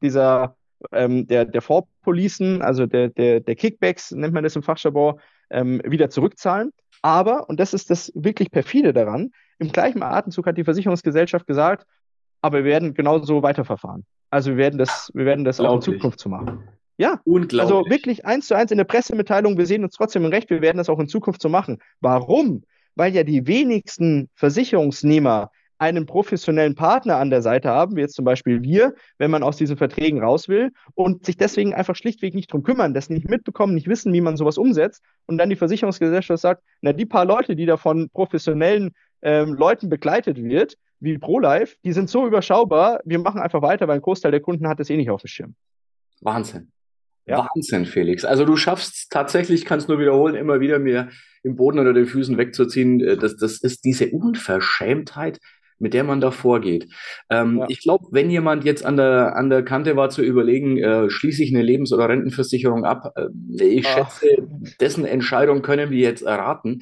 der Vorpolicen, also der Kickbacks, nennt man das im Fachjargon, wieder zurückzahlen. Aber, und das ist das wirklich perfide daran, im gleichen Atemzug hat die Versicherungsgesellschaft gesagt, aber wir werden genauso weiterverfahren. Also wir werden das auch in Unglaublich. Zukunft so machen. Ja, also Unglaublich. wirklich eins zu eins in der Pressemitteilung, wir sehen uns trotzdem im Recht, wir werden das auch in Zukunft so machen. Warum? Weil ja die wenigsten Versicherungsnehmer einen professionellen Partner an der Seite haben, wie jetzt zum Beispiel wir, wenn man aus diesen Verträgen raus will und sich deswegen einfach schlichtweg nicht drum kümmern, das nicht mitbekommen, nicht wissen, wie man sowas umsetzt und dann die Versicherungsgesellschaft sagt, na, die paar Leute, die da von professionellen Leuten begleitet wird, wie ProLife, die sind so überschaubar, wir machen einfach weiter, weil ein Großteil der Kunden hat das eh nicht auf dem Schirm. Wahnsinn. Ja. Wahnsinn, Felix. Also du schaffst tatsächlich, kannst nur wiederholen, immer wieder mir im Boden oder den Füßen wegzuziehen. Das ist diese Unverschämtheit, mit der man da vorgeht. Ja. Ich glaube, wenn jemand jetzt an der Kante war zu überlegen, schließe ich eine Lebens- oder Rentenversicherung ab, ich schätze, Ach, dessen Entscheidung können wir jetzt erraten.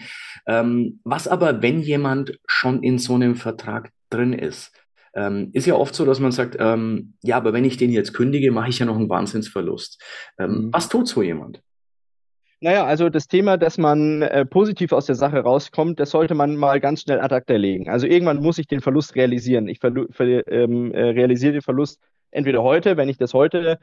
Was aber, wenn jemand schon in so einem Vertrag drin ist? Ist ja oft so, dass man sagt, ja, aber wenn ich den jetzt kündige, mache ich ja noch einen Wahnsinnsverlust. mhm. Was tut so jemand? Naja, also das Thema, dass man positiv aus der Sache rauskommt, das sollte man mal ganz schnell ad acta legen. Also irgendwann muss ich den Verlust realisieren. Realisiere den Verlust entweder heute, wenn ich das heute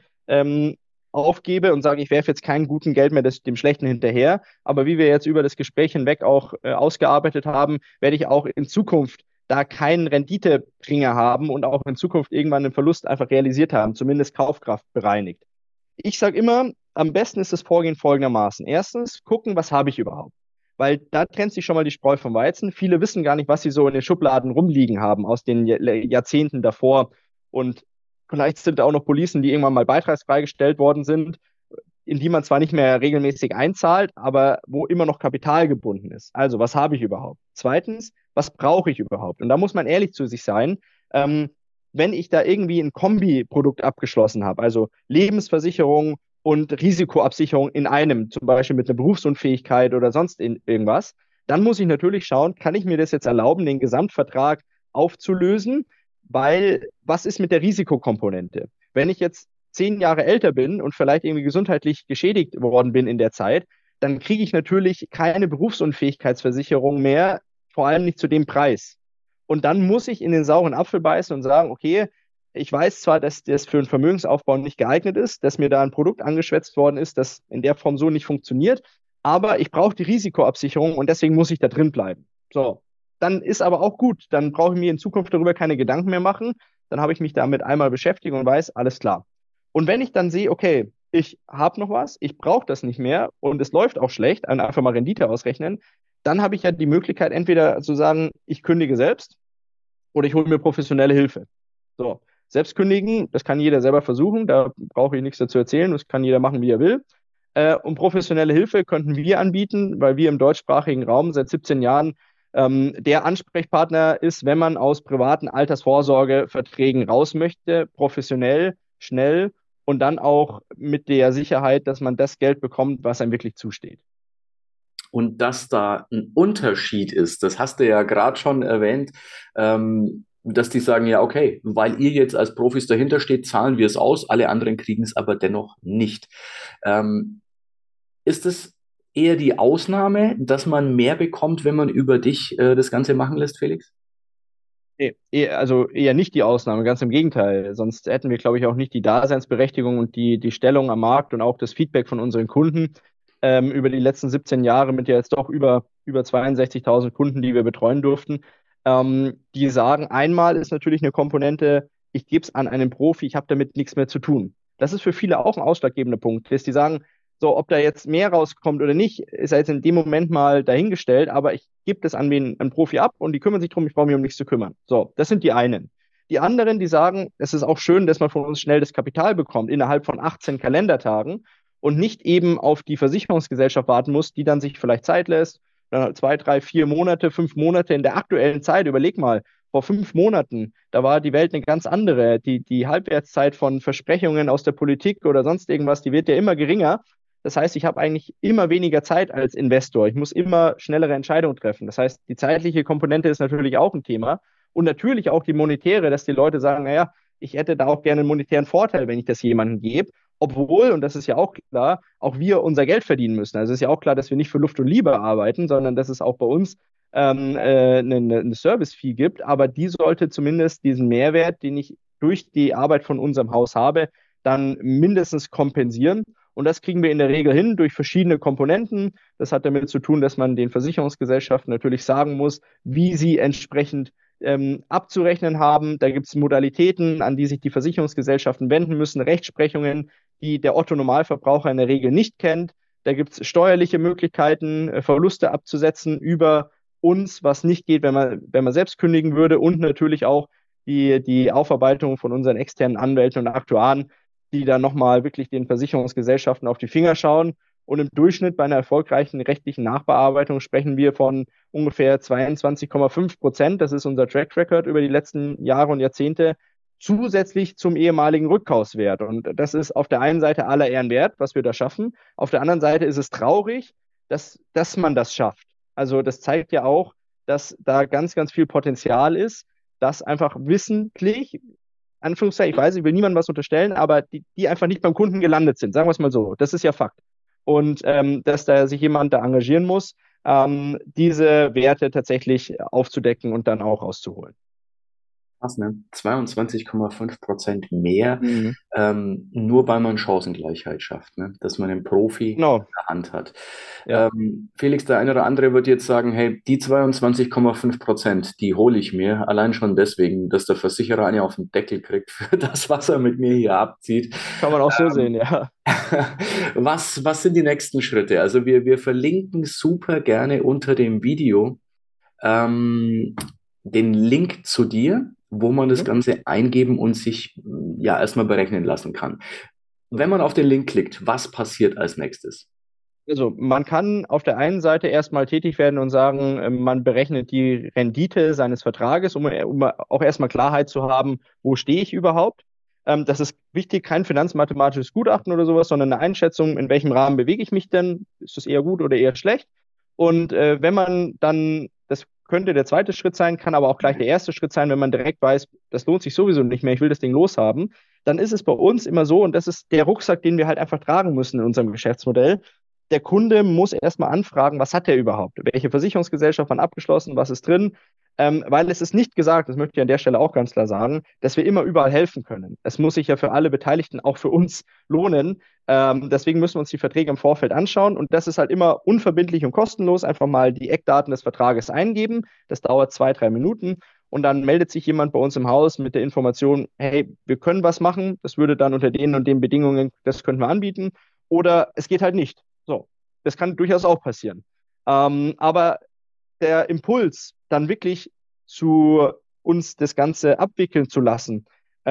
aufgebe und sage, ich werfe jetzt keinen guten Geld mehr dem Schlechten hinterher. Aber wie wir jetzt über das Gespräch hinweg auch ausgearbeitet haben, werde ich auch in Zukunft da keinen Renditebringer haben und auch in Zukunft irgendwann einen Verlust einfach realisiert haben, zumindest Kaufkraft bereinigt. Ich sage immer, am besten ist das Vorgehen folgendermaßen. Erstens, gucken, was habe ich überhaupt? Weil da trennt sich schon mal die Spreu vom Weizen. Viele wissen gar nicht, was sie so in den Schubladen rumliegen haben aus den Jahrzehnten davor. Und vielleicht sind da auch noch Policen, die irgendwann mal beitragsfrei gestellt worden sind, in die man zwar nicht mehr regelmäßig einzahlt, aber wo immer noch Kapital gebunden ist. Also, was habe ich überhaupt? Zweitens, was brauche ich überhaupt? Und da muss man ehrlich zu sich sein. Ähm, Wenn ich da irgendwie ein Kombiprodukt abgeschlossen habe, also Lebensversicherung und Risikoabsicherung in einem, zum Beispiel mit einer Berufsunfähigkeit oder sonst irgendwas, dann muss ich natürlich schauen, kann ich mir das jetzt erlauben, den Gesamtvertrag aufzulösen? Weil was ist mit der Risikokomponente? Wenn ich jetzt 10 Jahre älter bin und vielleicht irgendwie gesundheitlich geschädigt worden bin in der Zeit, dann kriege ich natürlich keine Berufsunfähigkeitsversicherung mehr, vor allem nicht zu dem Preis. Und dann muss ich in den sauren Apfel beißen und sagen, okay, ich weiß zwar, dass das für einen Vermögensaufbau nicht geeignet ist, dass mir da ein Produkt angeschwätzt worden ist, das in der Form so nicht funktioniert, aber ich brauche die Risikoabsicherung und deswegen muss ich da drin bleiben. So, dann ist aber auch gut, dann brauche ich mir in Zukunft darüber keine Gedanken mehr machen, dann habe ich mich damit einmal beschäftigt und weiß, alles klar. Und wenn ich dann sehe, okay, ich habe noch was, ich brauche das nicht mehr und es läuft auch schlecht, einfach mal Rendite ausrechnen, dann habe ich ja die Möglichkeit, entweder zu sagen, ich kündige selbst oder ich hole mir professionelle Hilfe. So, selbst kündigen, das kann jeder selber versuchen, da brauche ich nichts dazu erzählen, das kann jeder machen, wie er will. Und professionelle Hilfe könnten wir anbieten, weil wir im deutschsprachigen Raum seit 17 Jahren der Ansprechpartner ist, wenn man aus privaten Altersvorsorgeverträgen raus möchte, professionell, schnell und dann auch mit der Sicherheit, dass man das Geld bekommt, was einem wirklich zusteht. Und dass da ein Unterschied ist, das hast du ja gerade schon erwähnt, dass die sagen, ja, okay, weil ihr jetzt als Profis dahinter steht, zahlen wir es aus, alle anderen kriegen es aber dennoch nicht. Ähm, Ist es eher die Ausnahme, dass man mehr bekommt, wenn man über dich das Ganze machen lässt, Felix? Also eher nicht die Ausnahme, ganz im Gegenteil. Sonst hätten wir, glaube ich, auch nicht die Daseinsberechtigung und die Stellung am Markt und auch das Feedback von unseren Kunden über die letzten 17 Jahre mit ja jetzt doch über 62.000 Kunden, die wir betreuen durften. Die sagen, einmal ist natürlich eine Komponente, ich gebe es an einen Profi, ich habe damit nichts mehr zu tun. Das ist für viele auch ein ausschlaggebender Punkt, dass die sagen, so, ob da jetzt mehr rauskommt oder nicht, ist ja jetzt in dem Moment mal dahingestellt, aber ich gebe das an wen, einen Profi ab und die kümmern sich drum, ich brauche mich um nichts zu kümmern. So, das sind die einen. Die anderen, die sagen, es ist auch schön, dass man von uns schnell das Kapital bekommt, innerhalb von 18 Kalendertagen und nicht eben auf die Versicherungsgesellschaft warten muss, die dann sich vielleicht Zeit lässt, dann halt 2, 3, 4 Monate, 5 Monate in der aktuellen Zeit. Überleg mal, vor 5 Monaten, da war die Welt eine ganz andere. Die Halbwertszeit von Versprechungen aus der Politik oder sonst irgendwas, die wird ja immer geringer. Das heißt, ich habe eigentlich immer weniger Zeit als Investor. Ich muss immer schnellere Entscheidungen treffen. Das heißt, die zeitliche Komponente ist natürlich auch ein Thema und natürlich auch die monetäre, dass die Leute sagen, naja, ich hätte da auch gerne einen monetären Vorteil, wenn ich das jemandem gebe. Obwohl, und das ist ja auch klar, auch wir unser Geld verdienen müssen. Also es ist ja auch klar, dass wir nicht für Luft und Liebe arbeiten, sondern dass es auch bei uns eine Service-Fee gibt. Aber die sollte zumindest diesen Mehrwert, den ich durch die Arbeit von unserem Haus habe, dann mindestens kompensieren. Und das kriegen wir in der Regel hin durch verschiedene Komponenten. Das hat damit zu tun, dass man den Versicherungsgesellschaften natürlich sagen muss, wie sie entsprechend abzurechnen haben. Da gibt es Modalitäten, an die sich die Versicherungsgesellschaften wenden müssen, Rechtsprechungen, die der Otto-Normalverbraucher in der Regel nicht kennt. Da gibt es steuerliche Möglichkeiten, Verluste abzusetzen über uns, was nicht geht, wenn man selbst kündigen würde und natürlich auch die Aufarbeitung von unseren externen Anwälten und Aktuaren, die dann nochmal wirklich den Versicherungsgesellschaften auf die Finger schauen. Und im Durchschnitt bei einer erfolgreichen rechtlichen Nachbearbeitung sprechen wir von ungefähr 22,5%. Das ist unser Track Record über die letzten Jahre und Jahrzehnte zusätzlich zum ehemaligen Rückkaufswert. Und das ist auf der einen Seite aller Ehren wert, was wir da schaffen. Auf der anderen Seite ist es traurig, dass man das schafft. Also das zeigt ja auch, dass da ganz, ganz viel Potenzial ist, dass einfach wissentlich, Anführungszeichen, ich weiß, ich will niemandem was unterstellen, aber die einfach nicht beim Kunden gelandet sind. Sagen wir es mal so. Das ist ja Fakt. Und dass da sich jemand da engagieren muss, diese Werte tatsächlich aufzudecken und dann auch rauszuholen. Krass, ne? 22,5% mehr, Mhm. nur weil man Chancengleichheit schafft, ne? Dass man einen Profi in Genau, der Hand hat. ja. Felix, der eine oder andere wird jetzt sagen, hey, die 22,5%, die hole ich mir, allein schon deswegen, dass der Versicherer eine auf den Deckel kriegt für das, was er mit mir hier abzieht. Kann man auch so Ähm, sehen, ja. was sind die nächsten Schritte? Also wir verlinken super gerne unter dem Video ähm, den Link zu dir, wo man das Mhm. Ganze eingeben und sich ja erstmal berechnen lassen kann. Wenn man auf den Link klickt, was passiert als nächstes? Also man kann auf der einen Seite erstmal tätig werden und sagen, man berechnet die Rendite seines Vertrages, um auch erstmal Klarheit zu haben, wo stehe ich überhaupt. Das ist wichtig, kein finanzmathematisches Gutachten oder sowas, sondern eine Einschätzung, in welchem Rahmen bewege ich mich denn? Ist das eher gut oder eher schlecht? Und wenn man dann, das könnte der zweite Schritt sein, kann aber auch gleich der erste Schritt sein, wenn man direkt weiß, das lohnt sich sowieso nicht mehr, ich will das Ding loshaben, dann ist es bei uns immer so, und das ist der Rucksack, den wir halt einfach tragen müssen in unserem Geschäftsmodell. Der Kunde muss erstmal anfragen, was hat er überhaupt? Welche Versicherungsgesellschaft waren abgeschlossen? Was ist drin? Weil es ist nicht gesagt, das möchte ich an der Stelle auch ganz klar sagen, dass wir immer überall helfen können. Es muss sich ja für alle Beteiligten, auch für uns, lohnen. Deswegen müssen wir uns die Verträge im Vorfeld anschauen. Und das ist halt immer unverbindlich und kostenlos. Einfach mal die Eckdaten des Vertrages eingeben. Das dauert 2, 3 Minuten. und dann meldet sich jemand bei uns im Haus mit der Information, hey, wir können was machen, das würde dann unter den und den Bedingungen, das könnten wir anbieten, oder es geht halt nicht. So, das kann durchaus auch passieren. Aber der Impuls, dann wirklich zu uns das Ganze abwickeln zu lassen,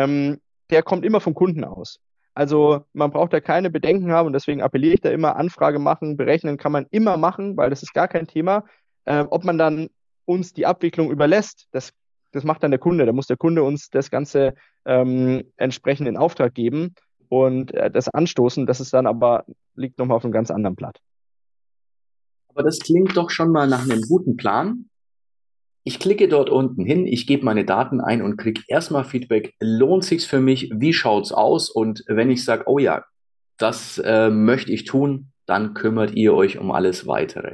der kommt immer vom Kunden aus. Also man braucht da keine Bedenken haben und deswegen appelliere ich da immer, Anfrage machen, berechnen kann man immer machen, weil das ist gar kein Thema. Ob man dann uns die Abwicklung überlässt, das macht dann der Kunde. Da muss der Kunde uns das Ganze entsprechend in Auftrag geben und das anstoßen. Das ist dann aber, liegt nochmal auf einem ganz anderen Blatt. Aber das klingt doch schon mal nach einem guten Plan. Ich klicke dort unten hin, ich gebe meine Daten ein und kriege erstmal Feedback. Lohnt sich's für mich? Wie schaut's aus? Und wenn ich sage, oh ja, das möchte ich tun, dann kümmert ihr euch um alles Weitere.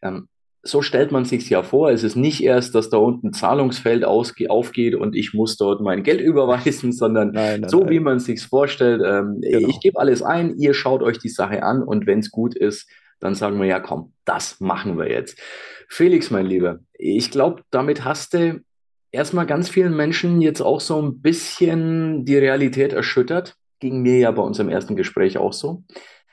So stellt man sich's ja vor. Es ist nicht erst, dass da unten ein Zahlungsfeld aufgeht und ich muss dort mein Geld überweisen, sondern Nein, nein, so wie nein. man sich's vorstellt. Ich Genau. gebe alles ein, ihr schaut euch die Sache an und wenn's gut ist, dann sagen wir ja, komm, das machen wir jetzt. Felix, mein Lieber, ich glaube, damit hast du erstmal ganz vielen Menschen jetzt auch so ein bisschen die Realität erschüttert. Ging mir ja bei unserem ersten Gespräch auch so.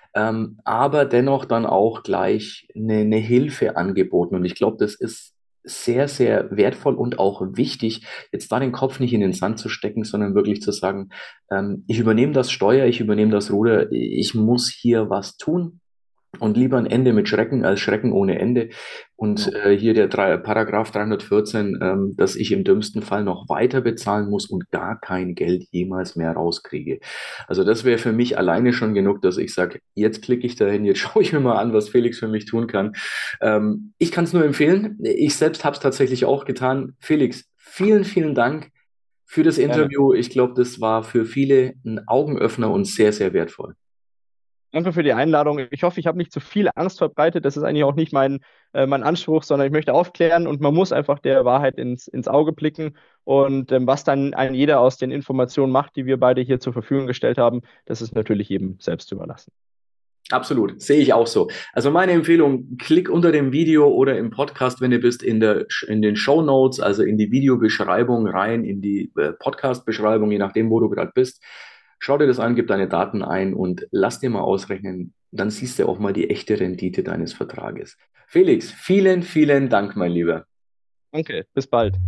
Aber dennoch dann auch gleich eine Hilfe angeboten. Und ich glaube, das ist sehr, sehr wertvoll und auch wichtig, jetzt da den Kopf nicht in den Sand zu stecken, sondern wirklich zu sagen, ich übernehme das Steuer, ich übernehme das Ruder, ich muss hier was tun. Und lieber ein Ende mit Schrecken als Schrecken ohne Ende. Und Genau. hier der Paragraph 314, dass ich im dümmsten Fall noch weiter bezahlen muss und gar kein Geld jemals mehr rauskriege. Also das wäre für mich alleine schon genug, dass ich sage, jetzt klicke ich dahin, jetzt schaue ich mir mal an, was Felix für mich tun kann. Ich kann es nur empfehlen. Ich selbst habe es tatsächlich auch getan. Felix, vielen, vielen Dank für das Gerne. Interview. Ich glaube, das war für viele ein Augenöffner und sehr, sehr wertvoll. Danke für die Einladung. Ich hoffe, ich habe nicht zu viel Angst verbreitet. Das ist eigentlich auch nicht mein Anspruch, sondern ich möchte aufklären und man muss einfach der Wahrheit ins Auge blicken. Und was dann ein jeder aus den Informationen macht, die wir beide hier zur Verfügung gestellt haben, das ist natürlich jedem selbst überlassen. Absolut, sehe ich auch so. Also meine Empfehlung, klick unter dem Video oder im Podcast, wenn du bist, in den Show Notes, also in die Videobeschreibung rein, in die Podcast-Beschreibung, je nachdem, wo du gerade bist. Schau dir das an, gib deine Daten ein und lass dir mal ausrechnen. Dann siehst du auch mal die echte Rendite deines Vertrages. Felix, vielen, vielen Dank, mein Lieber. Danke, bis bald.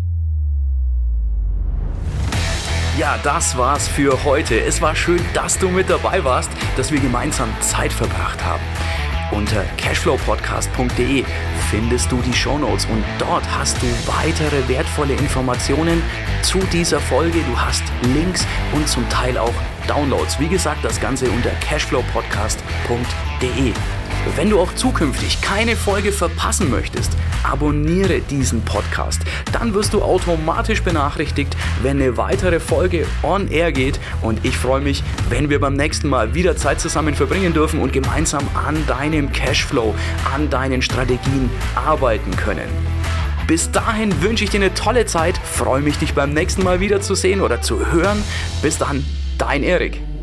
Ja, das war's für heute. Es war schön, dass du mit dabei warst, dass wir gemeinsam Zeit verbracht haben. Unter cashflowpodcast.de findest du die Shownotes und dort hast du weitere wertvolle Informationen zu dieser Folge. Du hast Links und zum Teil auch Downloads. Wie gesagt, das Ganze unter cashflowpodcast.de. Wenn du auch zukünftig keine Folge verpassen möchtest, abonniere diesen Podcast. Dann wirst du automatisch benachrichtigt, wenn eine weitere Folge on air geht. Und ich freue mich, wenn wir beim nächsten Mal wieder Zeit zusammen verbringen dürfen und gemeinsam an deinem Cashflow, an deinen Strategien arbeiten können. Bis dahin wünsche ich dir eine tolle Zeit, freue mich, dich beim nächsten Mal wieder zu sehen oder zu hören. Bis dann, dein Erik.